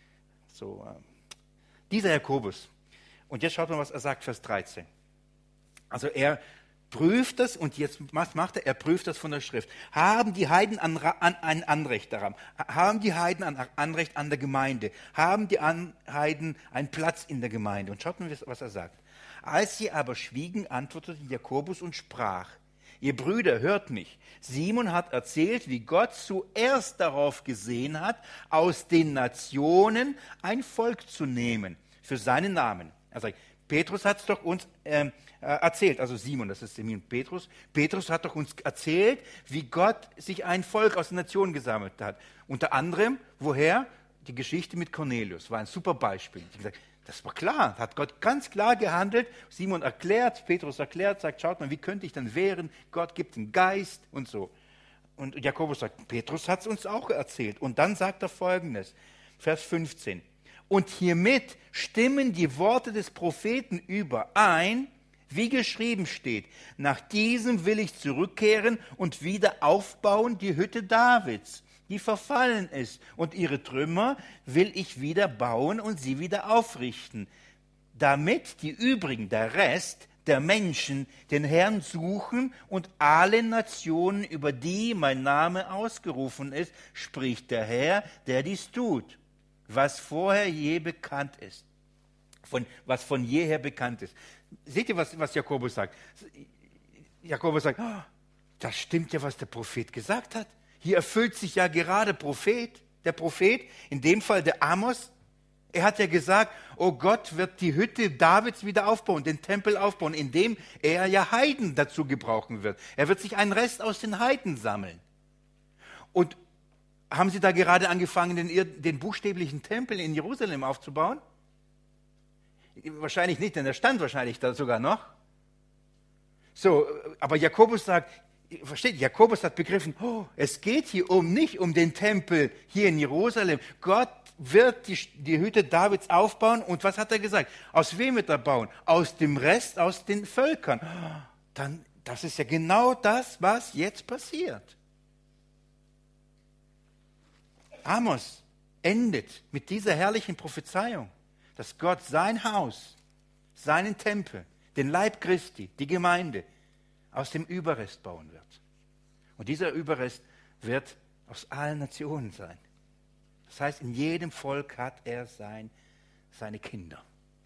So, äh, dieser Jakobus. Und jetzt schaut mal, was er sagt, Vers dreizehn. Also er prüft das und jetzt, was macht er? Er prüft das von der Schrift. Haben die Heiden an, an, ein Anrecht daran? Haben die Heiden ein Anrecht an der Gemeinde? Haben die an, Heiden einen Platz in der Gemeinde? Und schaut mal, was er sagt. Als sie aber schwiegen, antwortete Jakobus und sprach, ihr Brüder, hört mich. Simon hat erzählt, wie Gott zuerst darauf gesehen hat, aus den Nationen ein Volk zu nehmen für seinen Namen. Er sagt, Petrus hat es doch uns ähm, äh, erzählt, also Simon, das ist Simon Petrus. Petrus hat doch uns erzählt, wie Gott sich ein Volk aus den Nationen gesammelt hat. Unter anderem, woher? Die Geschichte mit Cornelius war ein super Beispiel. Ich habe gesagt, das war klar, hat Gott ganz klar gehandelt. Simon erklärt, Petrus erklärt, sagt, schaut mal, wie könnte ich dann wehren? Gott gibt den Geist und so. Und Jakobus sagt, Petrus hat es uns auch erzählt. Und dann sagt er Folgendes, Vers fünfzehn. Und hiermit stimmen die Worte des Propheten überein, wie geschrieben steht, nach diesem will ich zurückkehren und wieder aufbauen die Hütte Davids, die verfallen ist, und ihre Trümmer will ich wieder bauen und sie wieder aufrichten, damit die übrigen, der Rest der Menschen, den Herrn suchen und alle Nationen, über die mein Name ausgerufen ist, spricht der Herr, der dies tut, was vorher je bekannt ist, von, was von jeher bekannt ist. Seht ihr, was, was Jakobus sagt? Jakobus sagt, oh, das stimmt ja, was der Prophet gesagt hat. Hier erfüllt sich ja gerade Prophet, der Prophet, in dem Fall der Amos. Er hat ja gesagt, oh Gott wird die Hütte Davids wieder aufbauen, den Tempel aufbauen, indem er ja Heiden dazu gebrauchen wird. Er wird sich einen Rest aus den Heiden sammeln. Und haben Sie da gerade angefangen, den, den buchstäblichen Tempel in Jerusalem aufzubauen? Wahrscheinlich nicht, denn er stand wahrscheinlich da sogar noch. So, aber Jakobus sagt, versteht, Jakobus hat begriffen, oh, es geht hier um nicht um den Tempel hier in Jerusalem. Gott wird die, die Hütte Davids aufbauen. Und was hat er gesagt? Aus wem wird er bauen? Aus dem Rest, aus den Völkern. Dann, das ist ja genau das, was jetzt passiert. Amos endet mit dieser herrlichen Prophezeiung, dass Gott sein Haus, seinen Tempel, den Leib Christi, die Gemeinde, aus dem Überrest bauen wird. Und dieser Überrest wird aus allen Nationen sein. Das heißt, in jedem Volk hat er sein, seine Kinder.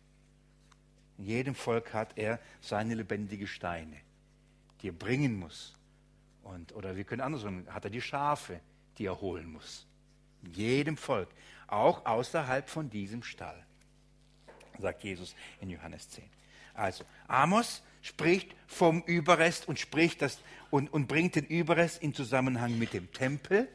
In jedem Volk hat er seine lebendigen Steine, die er bringen muss. Und, oder wir können andersrum, hat er die Schafe, die er holen muss. In jedem Volk, auch außerhalb von diesem Stall, sagt Jesus in Johannes zehn. Also, Amos spricht vom Überrest und spricht das und, und bringt den Überrest in Zusammenhang mit dem Tempel.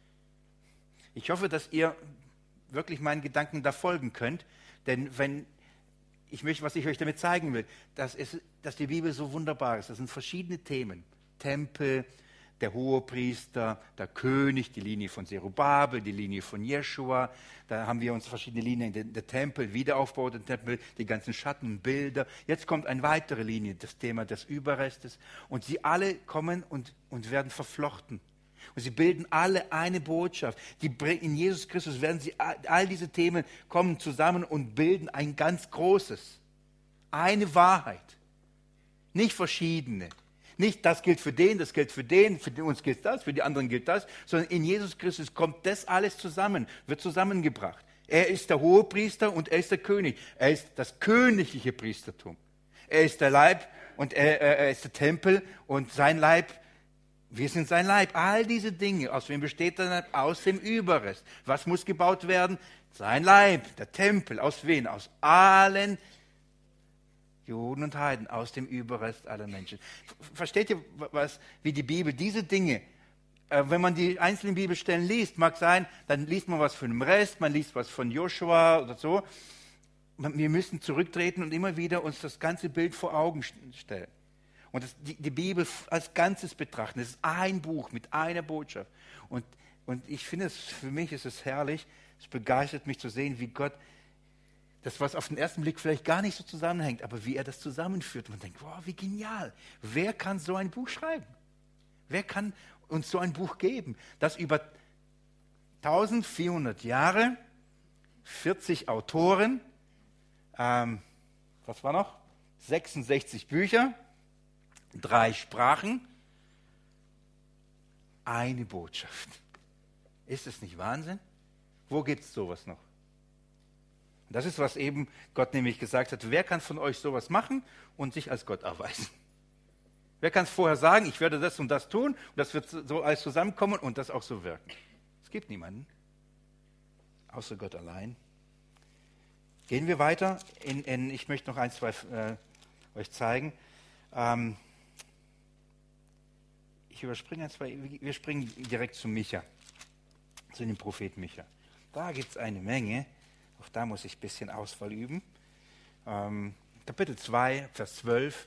Ich hoffe, dass ihr wirklich meinen Gedanken da folgen könnt, denn wenn ich möchte, was ich euch damit zeigen will, dass, es, dass die Bibel so wunderbar ist. Das sind verschiedene Themen. Tempel, der Hohepriester, der König, die Linie von Zerubabel, die Linie von Jeschua. Da haben wir uns verschiedene Linien, der, der Tempel, Wiederaufbau der Tempel, die ganzen Schatten und Bilder. Jetzt kommt eine weitere Linie, das Thema des Überrestes. Und sie alle kommen und, und werden verflochten. Und sie bilden alle eine Botschaft. Die, in Jesus Christus werden sie, all diese Themen kommen zusammen und bilden ein ganz großes. Eine Wahrheit. Nicht verschiedene. Nicht, das gilt für den, das gilt für den, für uns gilt das, für die anderen gilt das, sondern in Jesus Christus kommt das alles zusammen, wird zusammengebracht. Er ist der Hohepriester und er ist der König. Er ist das königliche Priestertum. Er ist der Leib und er, er ist der Tempel und sein Leib, wir sind sein Leib. All diese Dinge, aus wem besteht der Leib? Aus dem Überrest. Was muss gebaut werden? Sein Leib, der Tempel. Aus wen? Aus allen Juden und Heiden, aus dem Überrest aller Menschen. Versteht ihr, was, wie die Bibel diese Dinge äh, wenn man die einzelnen Bibelstellen liest, mag sein, dann liest man was von dem Rest, man liest was von Joshua oder so. Wir müssen zurücktreten und immer wieder uns das ganze Bild vor Augen stellen. Und das, die, die Bibel als Ganzes betrachten. Es ist ein Buch mit einer Botschaft. Und, und ich finde es, für mich ist es herrlich, es begeistert mich zu sehen, wie Gott das, was auf den ersten Blick vielleicht gar nicht so zusammenhängt, aber wie er das zusammenführt. Und man denkt, wow, wie genial. Wer kann so ein Buch schreiben? Wer kann uns so ein Buch geben, das über eintausendvierhundert Jahre, vierzig Autoren, ähm, was war noch? sechsundsechzig Bücher, drei Sprachen, eine Botschaft. Ist es nicht Wahnsinn? Wo gibt es sowas noch? Das ist, was eben Gott nämlich gesagt hat. Wer kann von euch sowas machen und sich als Gott erweisen? Wer kann es vorher sagen, ich werde das und das tun und das wird so alles zusammenkommen und das auch so wirken? Es gibt niemanden, außer Gott allein. Gehen wir weiter. In, in, ich möchte noch ein, zwei äh, euch zeigen. Ähm, ich überspringe ein, zwei, wir springen direkt zu Micha, zu dem Propheten Micha. Da gibt es eine Menge. Auch da muss ich ein bisschen Auswahl üben. Ähm, Kapitel zwei, Vers zwölf.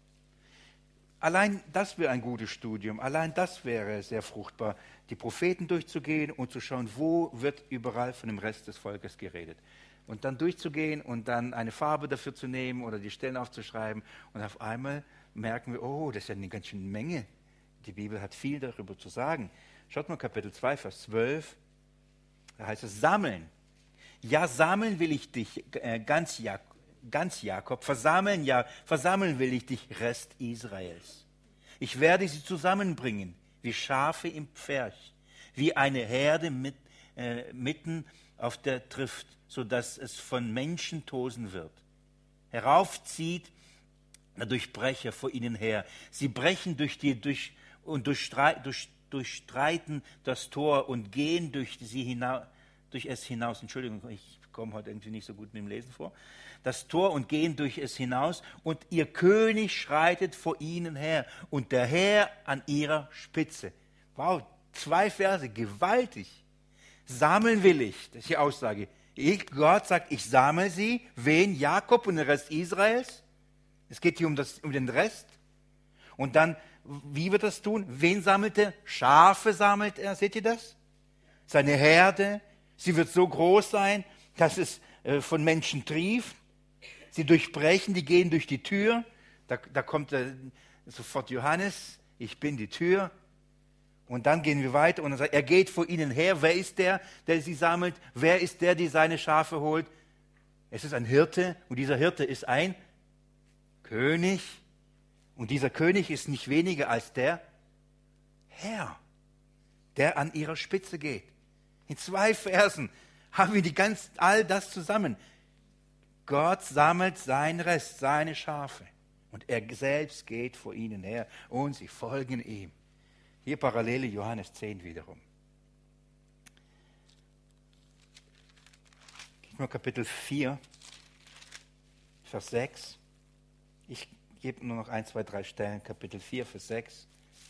Allein das wäre ein gutes Studium. Allein das wäre sehr fruchtbar, die Propheten durchzugehen und zu schauen, wo wird überall von dem Rest des Volkes geredet. Und dann durchzugehen und dann eine Farbe dafür zu nehmen oder die Stellen aufzuschreiben. Und auf einmal merken wir, oh, das ist ja eine ganz schöne Menge. Die Bibel hat viel darüber zu sagen. Schaut mal Kapitel zwei, Vers zwölf. Da heißt es, sammeln. Ja, sammeln will ich dich, äh, ganz, Jak- ganz Jakob, versammeln, ja, versammeln will ich dich, Rest Israels. Ich werde sie zusammenbringen, wie Schafe im Pferch, wie eine Herde mit, äh, mitten auf der Trift, sodass es von Menschen tosen wird. Heraufzieht der Durchbrecher vor ihnen her. Sie brechen durch die, durch, und durchstrei, durch, durchstreiten das Tor und gehen durch sie hinaus. durch es hinaus, Entschuldigung, ich komme heute irgendwie nicht so gut mit dem Lesen vor, das Tor und gehen durch es hinaus und ihr König schreitet vor ihnen her und der Herr an ihrer Spitze. Wow, zwei Verse, gewaltig. Sammeln will ich, das ist die Aussage. Ich, Gott sagt, ich sammle sie, wen? Jakob und den Rest Israels. Es geht hier um, das, um den Rest. Und dann, wie wird das tun? Wen sammelt er? Schafe sammelt er, seht ihr das? Seine Herde. Sie wird so groß sein, dass es äh, von Menschen trieft. Sie durchbrechen, die gehen durch die Tür. Da, da kommt äh, sofort Johannes, ich bin die Tür. Und dann gehen wir weiter und er sagt, er geht vor ihnen her. Wer ist der, der sie sammelt? Wer ist der, der seine Schafe holt? Es ist ein Hirte und dieser Hirte ist ein König. Und dieser König ist nicht weniger als der Herr, der an ihrer Spitze geht. In zwei Versen haben wir die ganz, all das zusammen. Gott sammelt seinen Rest, seine Schafe. Und er selbst geht vor ihnen her und sie folgen ihm. Hier Parallele Johannes zehn wiederum. Gib mal Kapitel vier, Vers sechs. Ich gebe nur noch ein, zwei, drei Stellen. Kapitel vier, Vers sechs.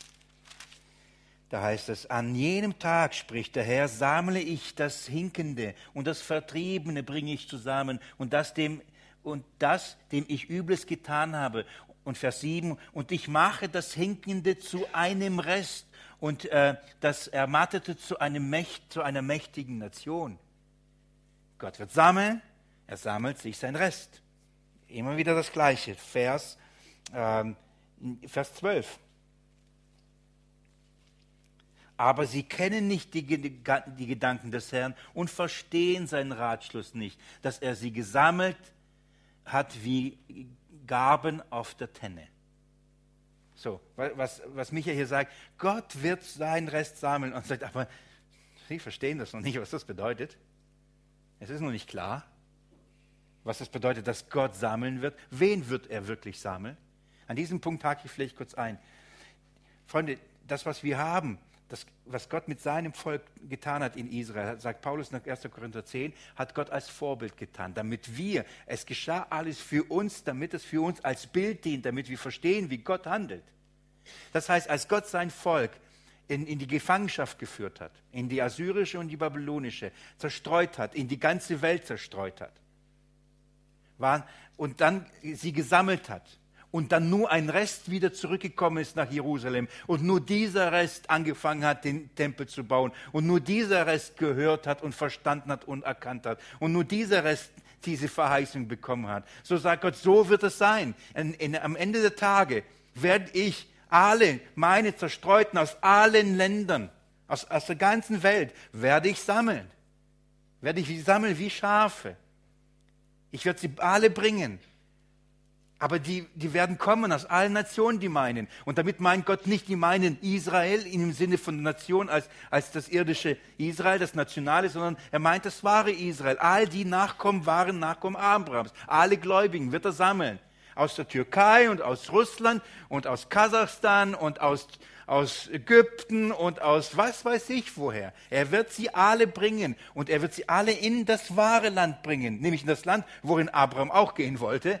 Da heißt es, an jenem Tag, spricht der Herr, sammle ich das Hinkende und das Vertriebene bringe ich zusammen und das, dem, und das, dem ich Übles getan habe. Und Vers sieben, und ich mache das Hinkende zu einem Rest und äh, das Ermattete zu, einem Mächt, zu einer mächtigen Nation. Gott wird sammeln, er sammelt sich sein Rest. Immer wieder das Gleiche, Vers, ähm, Vers zwölf. Aber sie kennen nicht die, die Gedanken des Herrn und verstehen seinen Ratschluss nicht, dass er sie gesammelt hat wie Garben auf der Tenne. So, was, was Micha hier sagt, Gott wird seinen Rest sammeln und sagt, aber Sie verstehen das noch nicht, was das bedeutet. Es ist noch nicht klar, was das bedeutet, dass Gott sammeln wird. Wen wird er wirklich sammeln? An diesem Punkt hake ich vielleicht kurz ein. Freunde, das, was wir haben, das, was Gott mit seinem Volk getan hat in Israel, sagt Paulus nach erster Korinther zehn, hat Gott als Vorbild getan, damit wir, es geschah alles für uns, damit es für uns als Bild dient, damit wir verstehen, wie Gott handelt. Das heißt, als Gott sein Volk in, in die Gefangenschaft geführt hat, in die assyrische und die babylonische, zerstreut hat, in die ganze Welt zerstreut hat. War, und dann sie gesammelt hat. Und dann nur ein Rest wieder zurückgekommen ist nach Jerusalem. Und nur dieser Rest angefangen hat, den Tempel zu bauen. Und nur dieser Rest gehört hat und verstanden hat und erkannt hat. Und nur dieser Rest diese Verheißung bekommen hat. So sagt Gott, so wird es sein. In, in, am Ende der Tage werde ich alle meine Zerstreuten aus allen Ländern, aus, aus der ganzen Welt, werde ich sammeln. Werde ich sammeln wie Schafe. Ich werde sie alle bringen. Aber die, die werden kommen aus allen Nationen, die meinen. Und damit meint Gott nicht, die meinen Israel im Sinne von Nation als, als das irdische Israel, das Nationale, sondern er meint das wahre Israel. All die Nachkommen waren Nachkommen Abrahams. Alle Gläubigen wird er sammeln. Aus der Türkei und aus Russland und aus Kasachstan und aus, aus Ägypten und aus was weiß ich woher. Er wird sie alle bringen und er wird sie alle in das wahre Land bringen, nämlich in das Land, worin Abraham auch gehen wollte.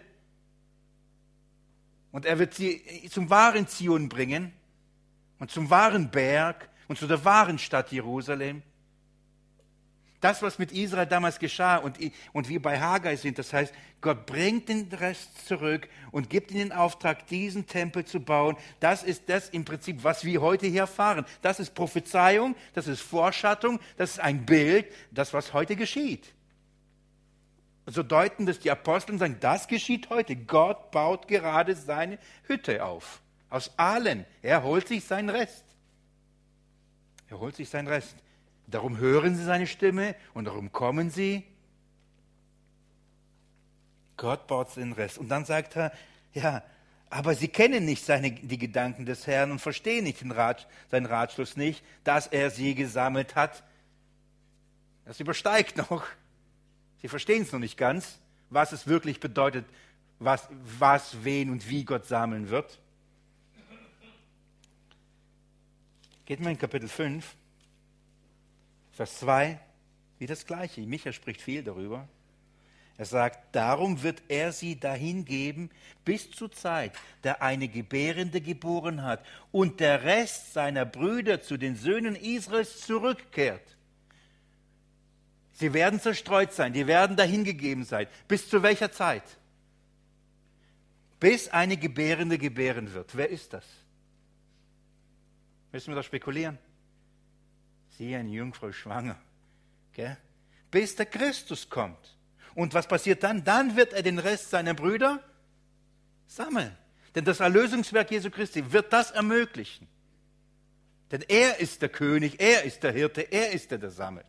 Und er wird sie zum wahren Zion bringen und zum wahren Berg und zu der wahren Stadt Jerusalem. Das, was mit Israel damals geschah und, und wir bei Haggai sind, das heißt, Gott bringt den Rest zurück und gibt ihnen den Auftrag, diesen Tempel zu bauen. Das ist das im Prinzip, was wir heute hier erfahren. Das ist Prophezeiung, das ist Vorschattung, das ist ein Bild, das, was heute geschieht. So deuten das die Apostel und sagen, das geschieht heute. Gott baut gerade seine Hütte auf. Aus allen. Er holt sich seinen Rest. Er holt sich seinen Rest. Darum hören sie seine Stimme und darum kommen sie. Gott baut den Rest. Und dann sagt er, ja, aber sie kennen nicht seine, die Gedanken des Herrn und verstehen nicht den Rat, seinen Ratschluss nicht, dass er sie gesammelt hat. Das übersteigt noch. Sie verstehen es noch nicht ganz, was es wirklich bedeutet, was, was, wen und wie Gott sammeln wird. Geht mal in Kapitel fünf, Vers zwei, wie das Gleiche. Micha spricht viel darüber. Er sagt, darum wird er sie dahin geben, bis zur Zeit, da eine Gebärende geboren hat und der Rest seiner Brüder zu den Söhnen Israels zurückkehrt. Sie werden zerstreut sein, die werden dahingegeben sein. Bis zu welcher Zeit? Bis eine Gebärende gebären wird. Wer ist das? Müssen wir da spekulieren? Sie, eine Jungfrau, schwanger. Okay? Bis der Christus kommt. Und was passiert dann? Dann wird er den Rest seiner Brüder sammeln. Denn das Erlösungswerk Jesu Christi wird das ermöglichen. Denn er ist der König, er ist der Hirte, er ist der, der sammelt.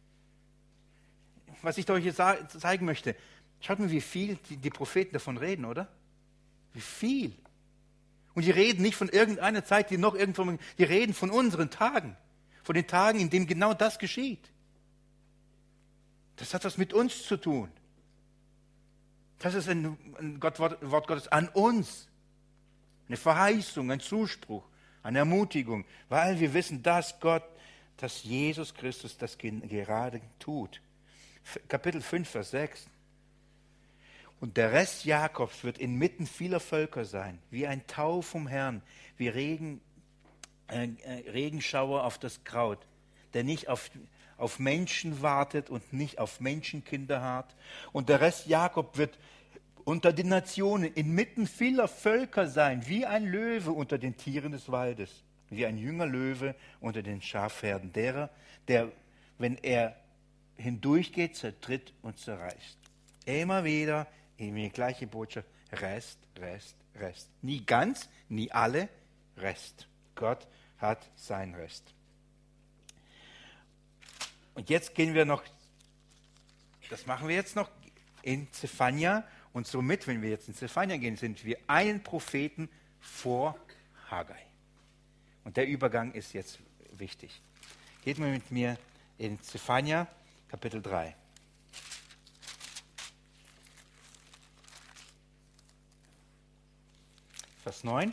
Was ich euch jetzt zeigen möchte, schaut mal, wie viel die, die Propheten davon reden, oder? Wie viel. Und die reden nicht von irgendeiner Zeit, die noch irgendwo, die reden von unseren Tagen. Von den Tagen, in denen genau das geschieht. Das hat was mit uns zu tun. Das ist ein, ein Gott, Wort, Wort Gottes an uns. Eine Verheißung, ein Zuspruch, eine Ermutigung. Weil wir wissen, dass Gott, dass Jesus Christus das gerade tut. Kapitel fünf, Vers sechs. Und der Rest Jakobs wird inmitten vieler Völker sein, wie ein Tau vom Herrn, wie Regen, äh, Regenschauer auf das Kraut, der nicht auf, auf Menschen wartet und nicht auf Menschenkinder harrt. Und der Rest Jakob wird unter den Nationen inmitten vieler Völker sein, wie ein Löwe unter den Tieren des Waldes, wie ein junger Löwe unter den Schafherden, derer, der, wenn er hindurchgeht, zertritt und zerreißt. Immer wieder, immer die gleiche Botschaft, Rest, Rest, Rest. Nie ganz, nie alle, Rest. Gott hat seinen Rest. Und jetzt gehen wir noch, das machen wir jetzt noch in Zephania und somit, wenn wir jetzt in Zephania gehen, sind wir einen Propheten vor Haggai. Und der Übergang ist jetzt wichtig. Geht mal mit mir in Zephania, Kapitel drei. Vers neun.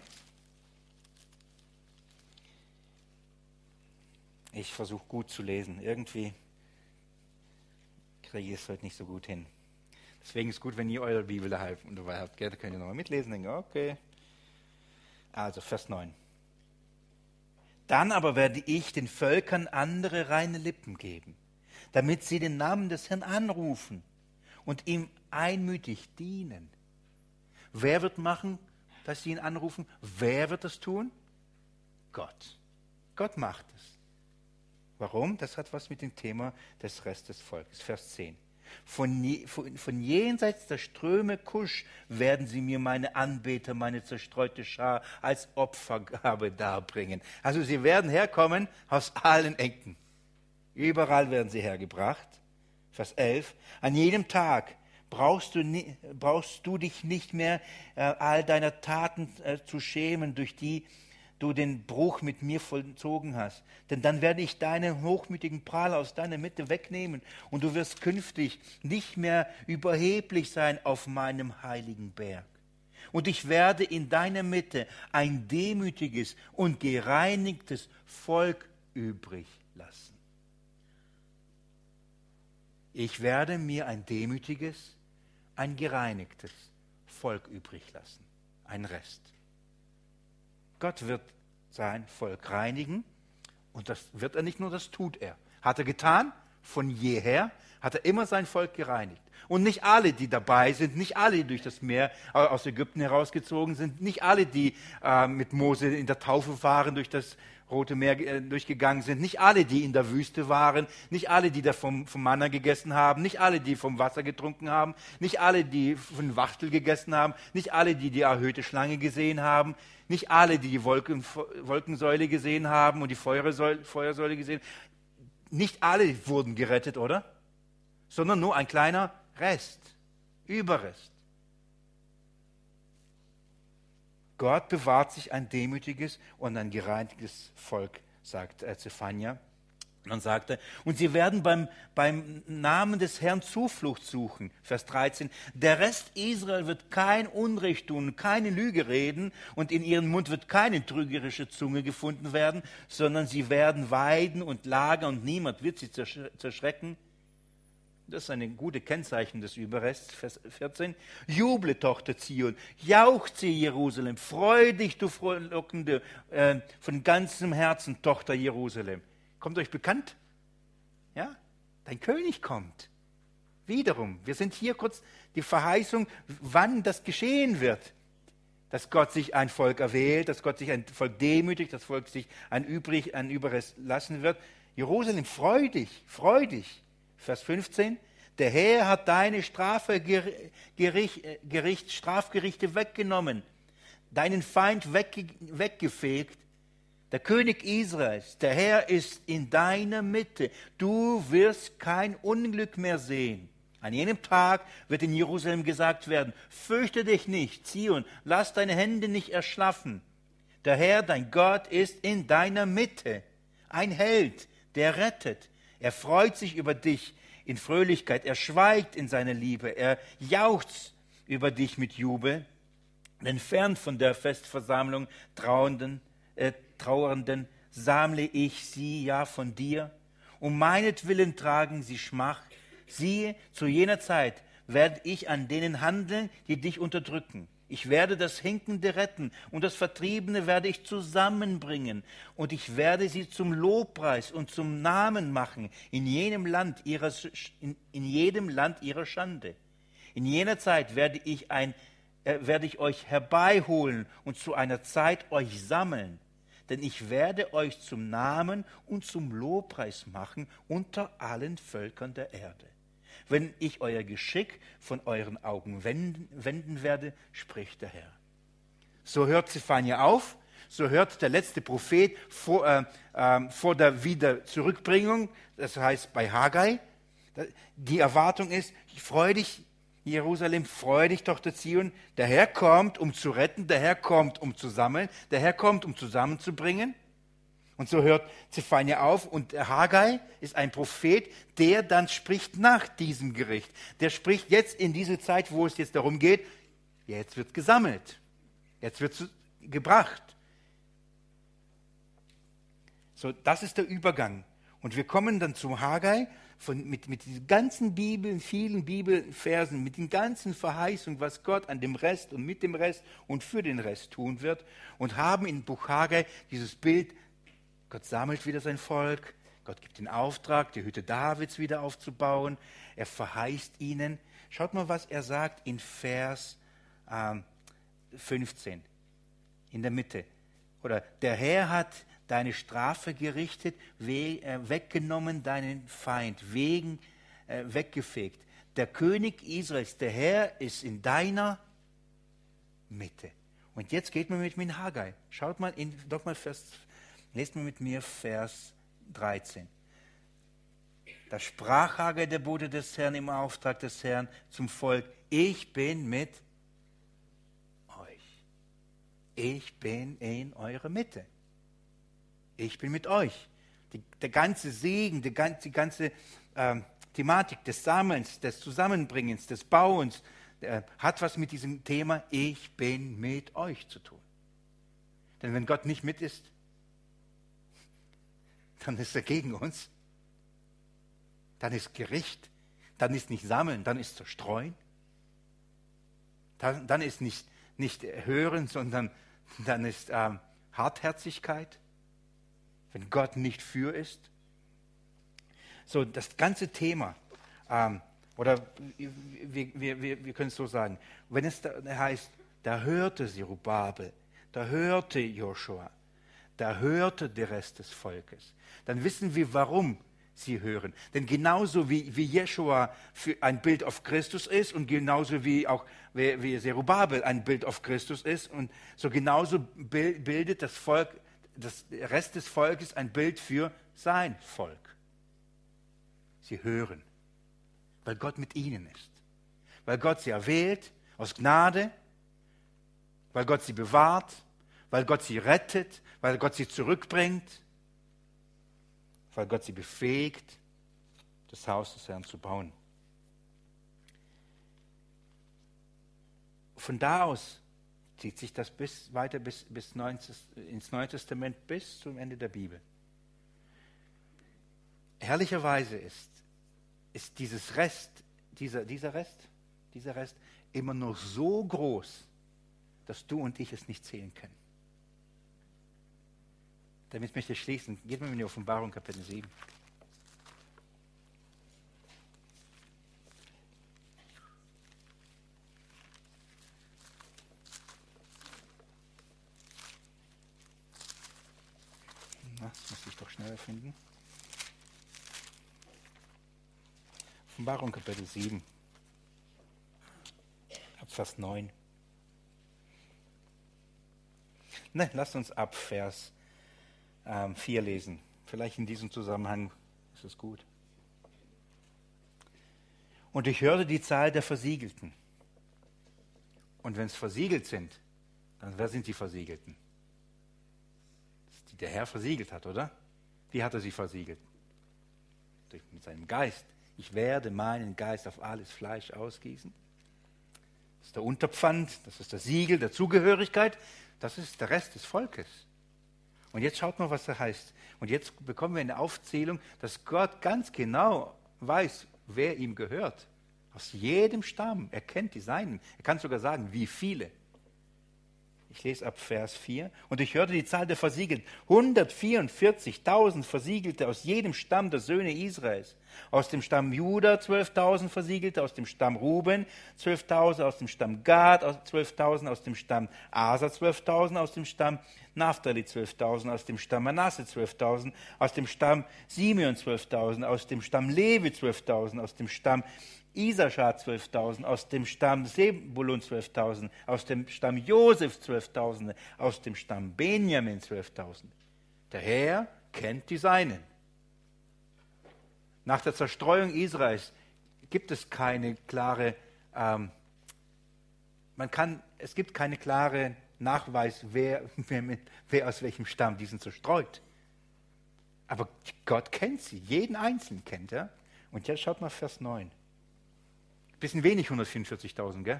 Ich versuche gut zu lesen. Irgendwie kriege ich es heute nicht so gut hin. Deswegen ist es gut, wenn ihr eure Bibel daheim dabei habt. Da könnt ihr nochmal mitlesen. Denken, okay. Also Vers neun. Dann aber werde ich den Völkern andere reine Lippen geben, damit sie den Namen des Herrn anrufen und ihm einmütig dienen. Wer wird machen, dass sie ihn anrufen? Wer wird das tun? Gott. Gott macht es. Warum? Das hat was mit dem Thema des Restes des Volkes. Vers zehn. Von, je, von, von jenseits der Ströme Kusch werden sie mir meine Anbeter, meine zerstreute Schar als Opfergabe darbringen. Also sie werden herkommen aus allen Ecken. Überall werden sie hergebracht. Vers elf. An jedem Tag brauchst du, brauchst du dich nicht mehr äh, all deiner Taten äh, zu schämen, durch die du den Bruch mit mir vollzogen hast. Denn dann werde ich deinen hochmütigen Prahler aus deiner Mitte wegnehmen und du wirst künftig nicht mehr überheblich sein auf meinem heiligen Berg. Und ich werde in deiner Mitte ein demütiges und gereinigtes Volk übrig lassen. Ich werde mir ein demütiges, ein gereinigtes Volk übrig lassen. Ein Rest. Gott wird sein Volk reinigen und das wird er nicht nur, das tut er. Hat er getan, von jeher hat er immer sein Volk gereinigt. Und nicht alle, die dabei sind, nicht alle, die durch das Meer aus Ägypten herausgezogen sind, nicht alle, die äh, mit Mose in der Taufe waren, durch das Rote Meer äh, durchgegangen sind, nicht alle, die in der Wüste waren, nicht alle, die da vom, vom Manna gegessen haben, nicht alle, die vom Wasser getrunken haben, nicht alle, die von Wachtel gegessen haben, nicht alle, die die erhöhte Schlange gesehen haben, nicht alle, die die Wolken, Wolkensäule gesehen haben und die Feuersäule, Feuersäule gesehen haben. Nicht alle wurden gerettet, oder? Sondern nur ein kleiner Rest, Überrest. Gott bewahrt sich ein demütiges und ein gereinigtes Volk, sagt äh, Zephania. Und dann sagt er, und sie werden beim, beim Namen des Herrn Zuflucht suchen. Vers dreizehn, der Rest Israel wird kein Unrecht tun, keine Lüge reden und in ihrem Mund wird keine trügerische Zunge gefunden werden, sondern sie werden weiden und lagern und niemand wird sie zerschrecken. Das ist ein gutes Kennzeichen des Überrests. Vers vierzehn. Juble, Tochter Zion, jauchze Jerusalem, freu dich, du Frohlockende, äh, von ganzem Herzen, Tochter Jerusalem. Kommt euch bekannt? Ja? Dein König kommt. Wiederum, wir sind hier kurz die Verheißung, wann das geschehen wird. Dass Gott sich ein Volk erwählt, dass Gott sich ein Volk demütigt, dass Volk sich ein, Übrig, ein Überrest lassen wird. Jerusalem, freu dich, freu dich. Vers fünfzehn. Der Herr hat deine Strafe, Gericht, Gericht, Strafgerichte weggenommen, deinen Feind wegge, weggefegt. Der König Israels, der Herr ist in deiner Mitte. Du wirst kein Unglück mehr sehen. An jenem Tag wird in Jerusalem gesagt werden, fürchte dich nicht, Zion, lass deine Hände nicht erschlaffen. Der Herr, dein Gott, ist in deiner Mitte. Ein Held, der rettet. Er freut sich über dich in Fröhlichkeit. Er schweigt in seiner Liebe. Er jauchzt über dich mit Jubel. Denn fern von der Festversammlung Trauernden, äh, Trauernden sammle ich sie ja von dir. Um meinetwillen tragen sie Schmach. Siehe, zu jener Zeit werde ich an denen handeln, die dich unterdrücken. Ich werde das Hinkende retten und das Vertriebene werde ich zusammenbringen und ich werde sie zum Lobpreis und zum Namen machen in jedem Land ihrer, in, in jedem Land ihrer Schande. In jener Zeit werde ich, ein, äh, werde ich euch herbeiholen und zu einer Zeit euch sammeln, denn ich werde euch zum Namen und zum Lobpreis machen unter allen Völkern der Erde. Wenn ich euer Geschick von euren Augen wenden, wenden werde, spricht der Herr. So hört Zephania auf, so hört der letzte Prophet vor, äh, äh, vor der Wiederzurückbringung, das heißt bei Haggai. Die Erwartung ist, freu dich, Jerusalem, freu dich, Tochter Zion. Der Herr kommt, um zu retten, der Herr kommt, um zu sammeln, der Herr kommt, um zusammenzubringen. Und so hört Zephania auf und Haggai ist ein Prophet, der dann spricht nach diesem Gericht. Der spricht jetzt in diese Zeit, wo es jetzt darum geht, jetzt wird gesammelt, jetzt wird gebracht. So, das ist der Übergang. Und wir kommen dann zu Haggai von, mit, mit diesen ganzen Bibeln, vielen Bibelversen, mit den ganzen Verheißungen, was Gott an dem Rest und mit dem Rest und für den Rest tun wird und haben in Buch Haggai dieses Bild Gott sammelt wieder sein Volk. Gott gibt den Auftrag, die Hütte Davids wieder aufzubauen. Er verheißt ihnen. Schaut mal, was er sagt in Vers ähm, fünfzehn, in der Mitte. Oder der Herr hat deine Strafe gerichtet, we, äh, weggenommen deinen Feind, wegen, äh, weggefegt. Der König Israels, der Herr, ist in deiner Mitte. Und jetzt geht man mit mir in Haggai. Schaut mal, in, doch mal Vers, lest mal mit mir Vers dreizehn. Da sprach Haggai, der Bote des Herrn, im Auftrag des Herrn zum Volk: Ich bin mit euch. Ich bin in eurer Mitte. Ich bin mit euch. Die, der ganze Segen, die ganze, die ganze ähm, Thematik des Sammelns, des Zusammenbringens, des Bauens, äh, hat was mit diesem Thema Ich bin mit euch zu tun. Denn wenn Gott nicht mit ist, dann ist er gegen uns. Dann ist Gericht. Dann ist nicht Sammeln, dann ist Zerstreuen. Dann, dann ist nicht, nicht Hören, sondern dann ist ähm, Hartherzigkeit. Wenn Gott nicht für ist. So, das ganze Thema, ähm, oder wir, wir, wir, wir können es so sagen, wenn es da heißt, da hörte Zerubabel, da hörte Joshua, da hörte der Rest des Volkes, dann wissen wir, warum sie hören. Denn genauso wie, wie Jeschua für ein Bild auf Christus ist und genauso wie auch wie, wie Zerubabel ein Bild auf Christus ist, und so genauso bildet das Volk, das Rest des Volkes ein Bild für sein Volk. Sie hören, weil Gott mit ihnen ist, weil Gott sie erwählt aus Gnade, weil Gott sie bewahrt, weil Gott sie rettet, weil Gott sie zurückbringt, weil Gott sie befähigt, das Haus des Herrn zu bauen. Von da aus zieht sich das bis, weiter bis, bis ins Neue Testament, bis zum Ende der Bibel. Herrlicherweise ist, ist dieses Rest, dieser, dieser Rest, dieser Rest immer noch so groß, dass du und ich es nicht zählen können. Damit möchte ich schließen. Geht mal in die Offenbarung, Kapitel sieben. Na, das muss ich doch schneller finden. Offenbarung, Kapitel sieben. Ab Vers neun. Ne, lasst uns ab Vers ähm, vier lesen. Vielleicht in diesem Zusammenhang ist es gut. Und ich hörte die Zahl der Versiegelten. Und wenn es versiegelt sind, dann wer sind die Versiegelten? Die der Herr versiegelt hat, oder? Wie hat er sie versiegelt? Durch, mit seinem Geist. Ich werde meinen Geist auf alles Fleisch ausgießen. Das ist der Unterpfand, das ist das Siegel der Zugehörigkeit, das ist der Rest des Volkes. Und jetzt schaut mal, was das heißt. Und jetzt bekommen wir eine Aufzählung, dass Gott ganz genau weiß, wer ihm gehört. Aus jedem Stamm. Er kennt die Seinen. Er kann sogar sagen, wie viele. Ich lese ab Vers vier. Und ich hörte die Zahl der Versiegelten. hundertvierundvierzigtausend Versiegelte aus jedem Stamm der Söhne Israels. Aus dem Stamm Juda zwölftausend Versiegelte, aus dem Stamm Ruben zwölftausend, aus dem Stamm Gad zwölftausend, aus dem Stamm Aser zwölftausend, aus dem Stamm Naphtali zwölftausend, aus dem Stamm Manasse zwölftausend, aus dem Stamm Simeon zwölftausend, aus dem Stamm Levi zwölftausend, aus dem Stamm Isaschar zwölftausend, aus dem Stamm Sebulun zwölftausend, aus dem Stamm Josef zwölftausend, aus dem Stamm Benjamin zwölftausend. Der Herr kennt die Seinen. Nach der Zerstreuung Israels gibt es keine klare, ähm, man kann, es gibt keine klare Nachweis, wer, wer, mit, wer aus welchem Stamm diesen zerstreut. Aber Gott kennt sie, jeden Einzelnen kennt er. Und jetzt schaut mal Vers neun. Bisschen wenig, hundertvierundvierzigtausend, gell?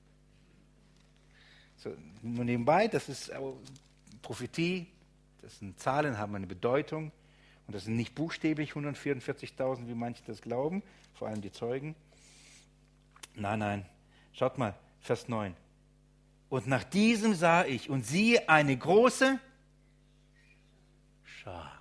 So, nur nebenbei, das ist Prophetie, das sind Zahlen, haben eine Bedeutung. Und das sind nicht buchstäblich hundertvierundvierzigtausend, wie manche das glauben, vor allem die Zeugen. Nein, nein, schaut mal, Vers neun. Und nach diesem sah ich und siehe eine große Schar.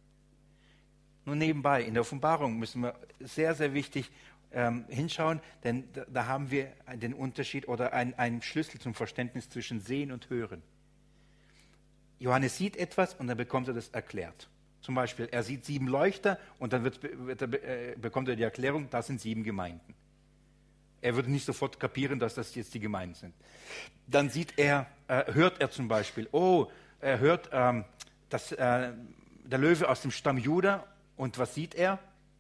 Nur nebenbei, in der Offenbarung müssen wir sehr, sehr wichtig ähm, hinschauen, denn da, da haben wir den Unterschied oder ein, einen Schlüssel zum Verständnis zwischen Sehen und Hören. Johannes sieht etwas und dann bekommt er das erklärt. Zum Beispiel, er sieht sieben Leuchter und dann wird, wird er, äh, bekommt er die Erklärung, das sind sieben Gemeinden. Er würde nicht sofort kapieren, dass das jetzt die Gemeinden sind. Dann sieht er, äh, hört er zum Beispiel, oh, er hört ähm, dass, äh, der Löwe aus dem Stamm Juda und was sieht er?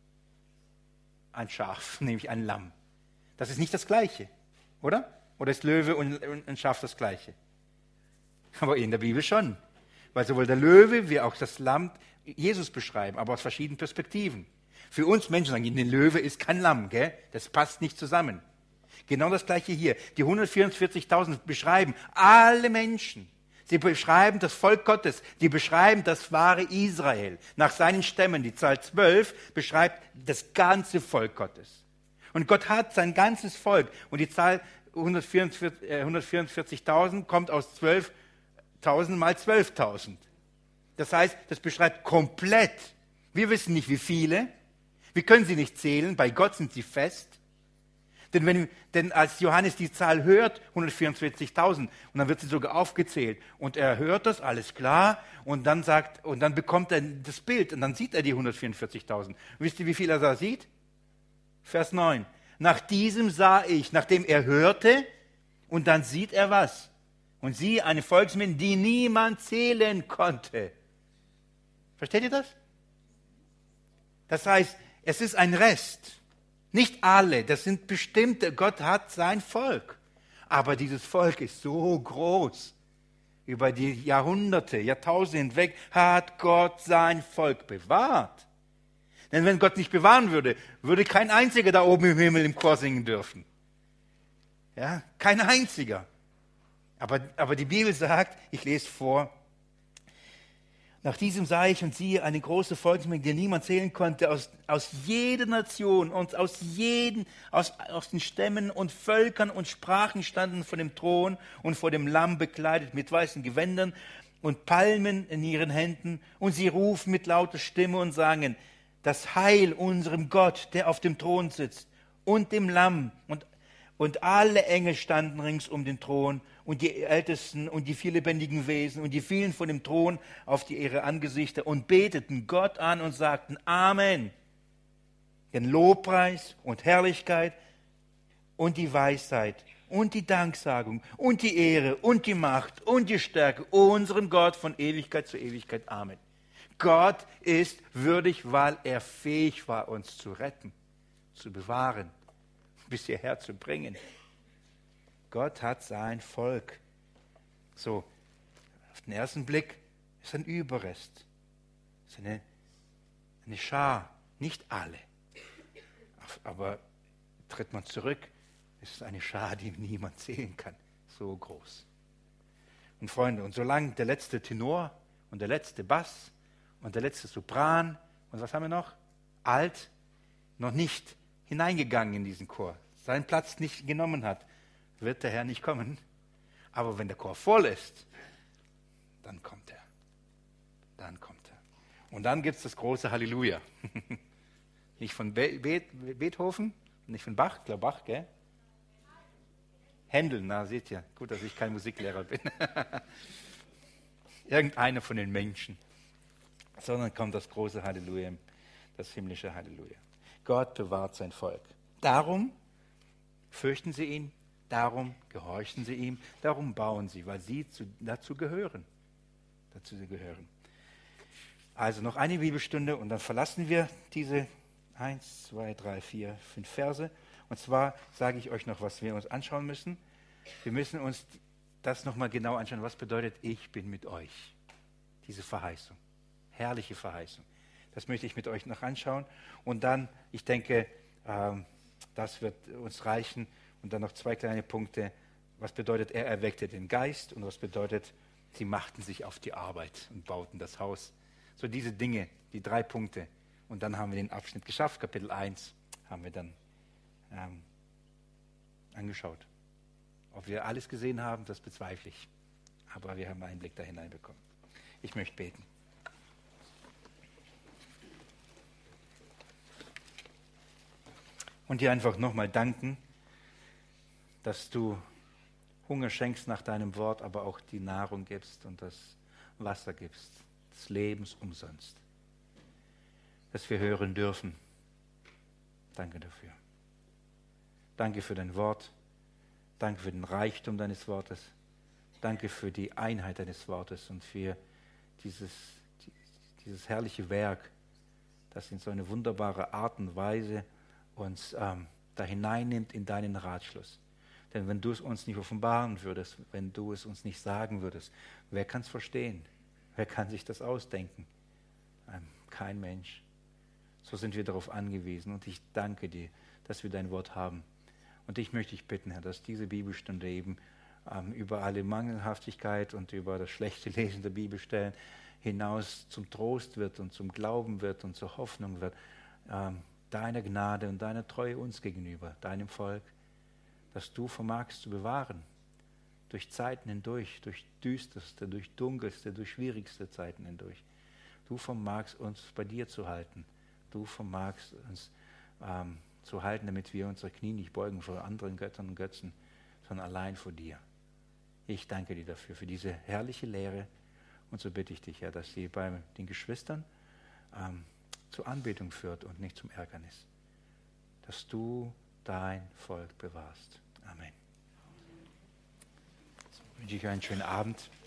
Ein Schaf, nämlich ein Lamm. Das ist nicht das Gleiche, oder? Oder ist Löwe und, und ein Schaf das Gleiche? Aber in der Bibel schon. Weil sowohl der Löwe wie auch das Lamm Jesus beschreiben, aber aus verschiedenen Perspektiven. Für uns Menschen sagen, ein Löwe ist kein Lamm, gell? Das passt nicht zusammen. Genau das Gleiche hier. Die hundertvierundvierzigtausend beschreiben alle Menschen. Sie beschreiben das Volk Gottes. Die beschreiben das wahre Israel. Nach seinen Stämmen, die Zahl zwölf, beschreibt das ganze Volk Gottes. Und Gott hat sein ganzes Volk. Und die Zahl hundertvierundvierzigtausend kommt aus zwölftausend mal zwölftausend. Das heißt, das beschreibt komplett. Wir wissen nicht, wie viele. Wir können sie nicht zählen. Bei Gott sind sie fest. Denn, wenn, denn als Johannes die Zahl hört, hundertvierundvierzigtausend, und dann wird sie sogar aufgezählt, und er hört das, alles klar, und dann sagt, und dann bekommt er das Bild, und dann sieht er die hundertvierundvierzigtausend. Wisst ihr, wie viel er da sieht? Vers neun. Nach diesem sah ich, nachdem er hörte, und dann sieht er was? Und sie, eine Volksmenge, die niemand zählen konnte. Versteht ihr das? Das heißt, es ist ein Rest. Nicht alle, das sind bestimmte. Gott hat sein Volk. Aber dieses Volk ist so groß. Über die Jahrhunderte, Jahrtausende hinweg hat Gott sein Volk bewahrt. Denn wenn Gott nicht bewahren würde, würde kein einziger da oben im Himmel im Chor singen dürfen. Ja, kein einziger. Aber, aber die Bibel sagt, ich lese vor, nach diesem sah ich und siehe eine große Volksmenge, die niemand zählen konnte, aus, aus jeder Nation und aus, jeden, aus, aus den Stämmen und Völkern und Sprachen standen vor dem Thron und vor dem Lamm bekleidet mit weißen Gewändern und Palmen in ihren Händen. Und sie rufen mit lauter Stimme und sagen, das Heil unserem Gott, der auf dem Thron sitzt, und dem Lamm. Und, und alle Engel standen rings um den Thron und die Ältesten und die vier lebendigen Wesen und die fielen von dem Thron auf die ihre Angesichter und beteten Gott an und sagten Amen. Den Lobpreis und Herrlichkeit und die Weisheit und die Danksagung und die Ehre und die Macht und die Stärke unserem Gott von Ewigkeit zu Ewigkeit. Amen. Gott ist würdig, weil er fähig war, uns zu retten, zu bewahren, bis hierher zu bringen. Gott hat sein Volk. So, auf den ersten Blick ist ein Überrest. Ist eine, eine Schar, nicht alle. Aber tritt man zurück, ist es eine Schar, die niemand zählen kann. So groß. Und Freunde, und solange der letzte Tenor und der letzte Bass und der letzte Sopran und was haben wir noch? Alt, noch nicht hineingegangen in diesen Chor, seinen Platz nicht genommen hat, wird der Herr nicht kommen. Aber wenn der Chor voll ist, dann kommt er. Dann kommt er. Und dann gibt es das große Halleluja. Nicht von Be- Be- Beethoven, nicht von Bach, ich glaube Bach, gell? Händel, na seht ihr, gut, dass ich kein Musiklehrer bin. Irgendeiner von den Menschen. Sondern kommt das große Halleluja, das himmlische Halleluja. Gott bewahrt sein Volk. Darum fürchten sie ihn, darum gehorchen sie ihm, darum bauen sie, weil sie zu, dazu gehören. Dazu sie gehören. Also noch eine Bibelstunde und dann verlassen wir diese eins, zwei, drei, vier, fünf Verse. Und zwar sage ich euch noch, was wir uns anschauen müssen. Wir müssen uns das nochmal genau anschauen. Was bedeutet, ich bin mit euch? Diese Verheißung. Herrliche Verheißung. Das möchte ich mit euch noch anschauen. Und dann, ich denke, ähm, das wird uns reichen. Und dann noch zwei kleine Punkte. Was bedeutet, er erweckte den Geist? Und was bedeutet, sie machten sich auf die Arbeit und bauten das Haus? So diese Dinge, die drei Punkte. Und dann haben wir den Abschnitt geschafft. Kapitel eins haben wir dann ähm, angeschaut. Ob wir alles gesehen haben, das bezweifle ich. Aber wir haben einen Blick da hineinbekommen. Ich möchte beten. und dir einfach nochmal danken, dass du Hunger schenkst nach deinem Wort, aber auch die Nahrung gibst und das Wasser gibst, des Lebens umsonst. Dass wir hören dürfen. Danke dafür. Danke für dein Wort. Danke für den Reichtum deines Wortes. Danke für die Einheit deines Wortes und für dieses, dieses herrliche Werk, das in so eine wunderbare Art und Weise uns ähm, da hineinnimmt in deinen Ratschluss. Denn wenn du es uns nicht offenbaren würdest, wenn du es uns nicht sagen würdest, wer kann es verstehen? Wer kann sich das ausdenken? Ähm, kein Mensch. So sind wir darauf angewiesen und ich danke dir, dass wir dein Wort haben. Und ich möchte dich bitten, Herr, dass diese Bibelstunde eben ähm, über alle Mangelhaftigkeit und über das schlechte Lesen der Bibelstellen hinaus zum Trost wird und zum Glauben wird und zur Hoffnung wird, ähm, deiner Gnade und deiner Treue uns gegenüber, deinem Volk, dass du vermagst zu bewahren, durch Zeiten hindurch, durch düsterste, durch dunkelste, durch schwierigste Zeiten hindurch. Du vermagst uns bei dir zu halten. Du vermagst uns ähm, zu halten, damit wir unsere Knie nicht beugen vor anderen Göttern und Götzen, sondern allein vor dir. Ich danke dir dafür, für diese herrliche Lehre. Und so bitte ich dich, Herr, dass sie bei den Geschwistern ähm, zur Anbetung führt und nicht zum Ärgernis. Dass du dein Volk bewahrst. Amen. So wünsche ich euch einen schönen Abend.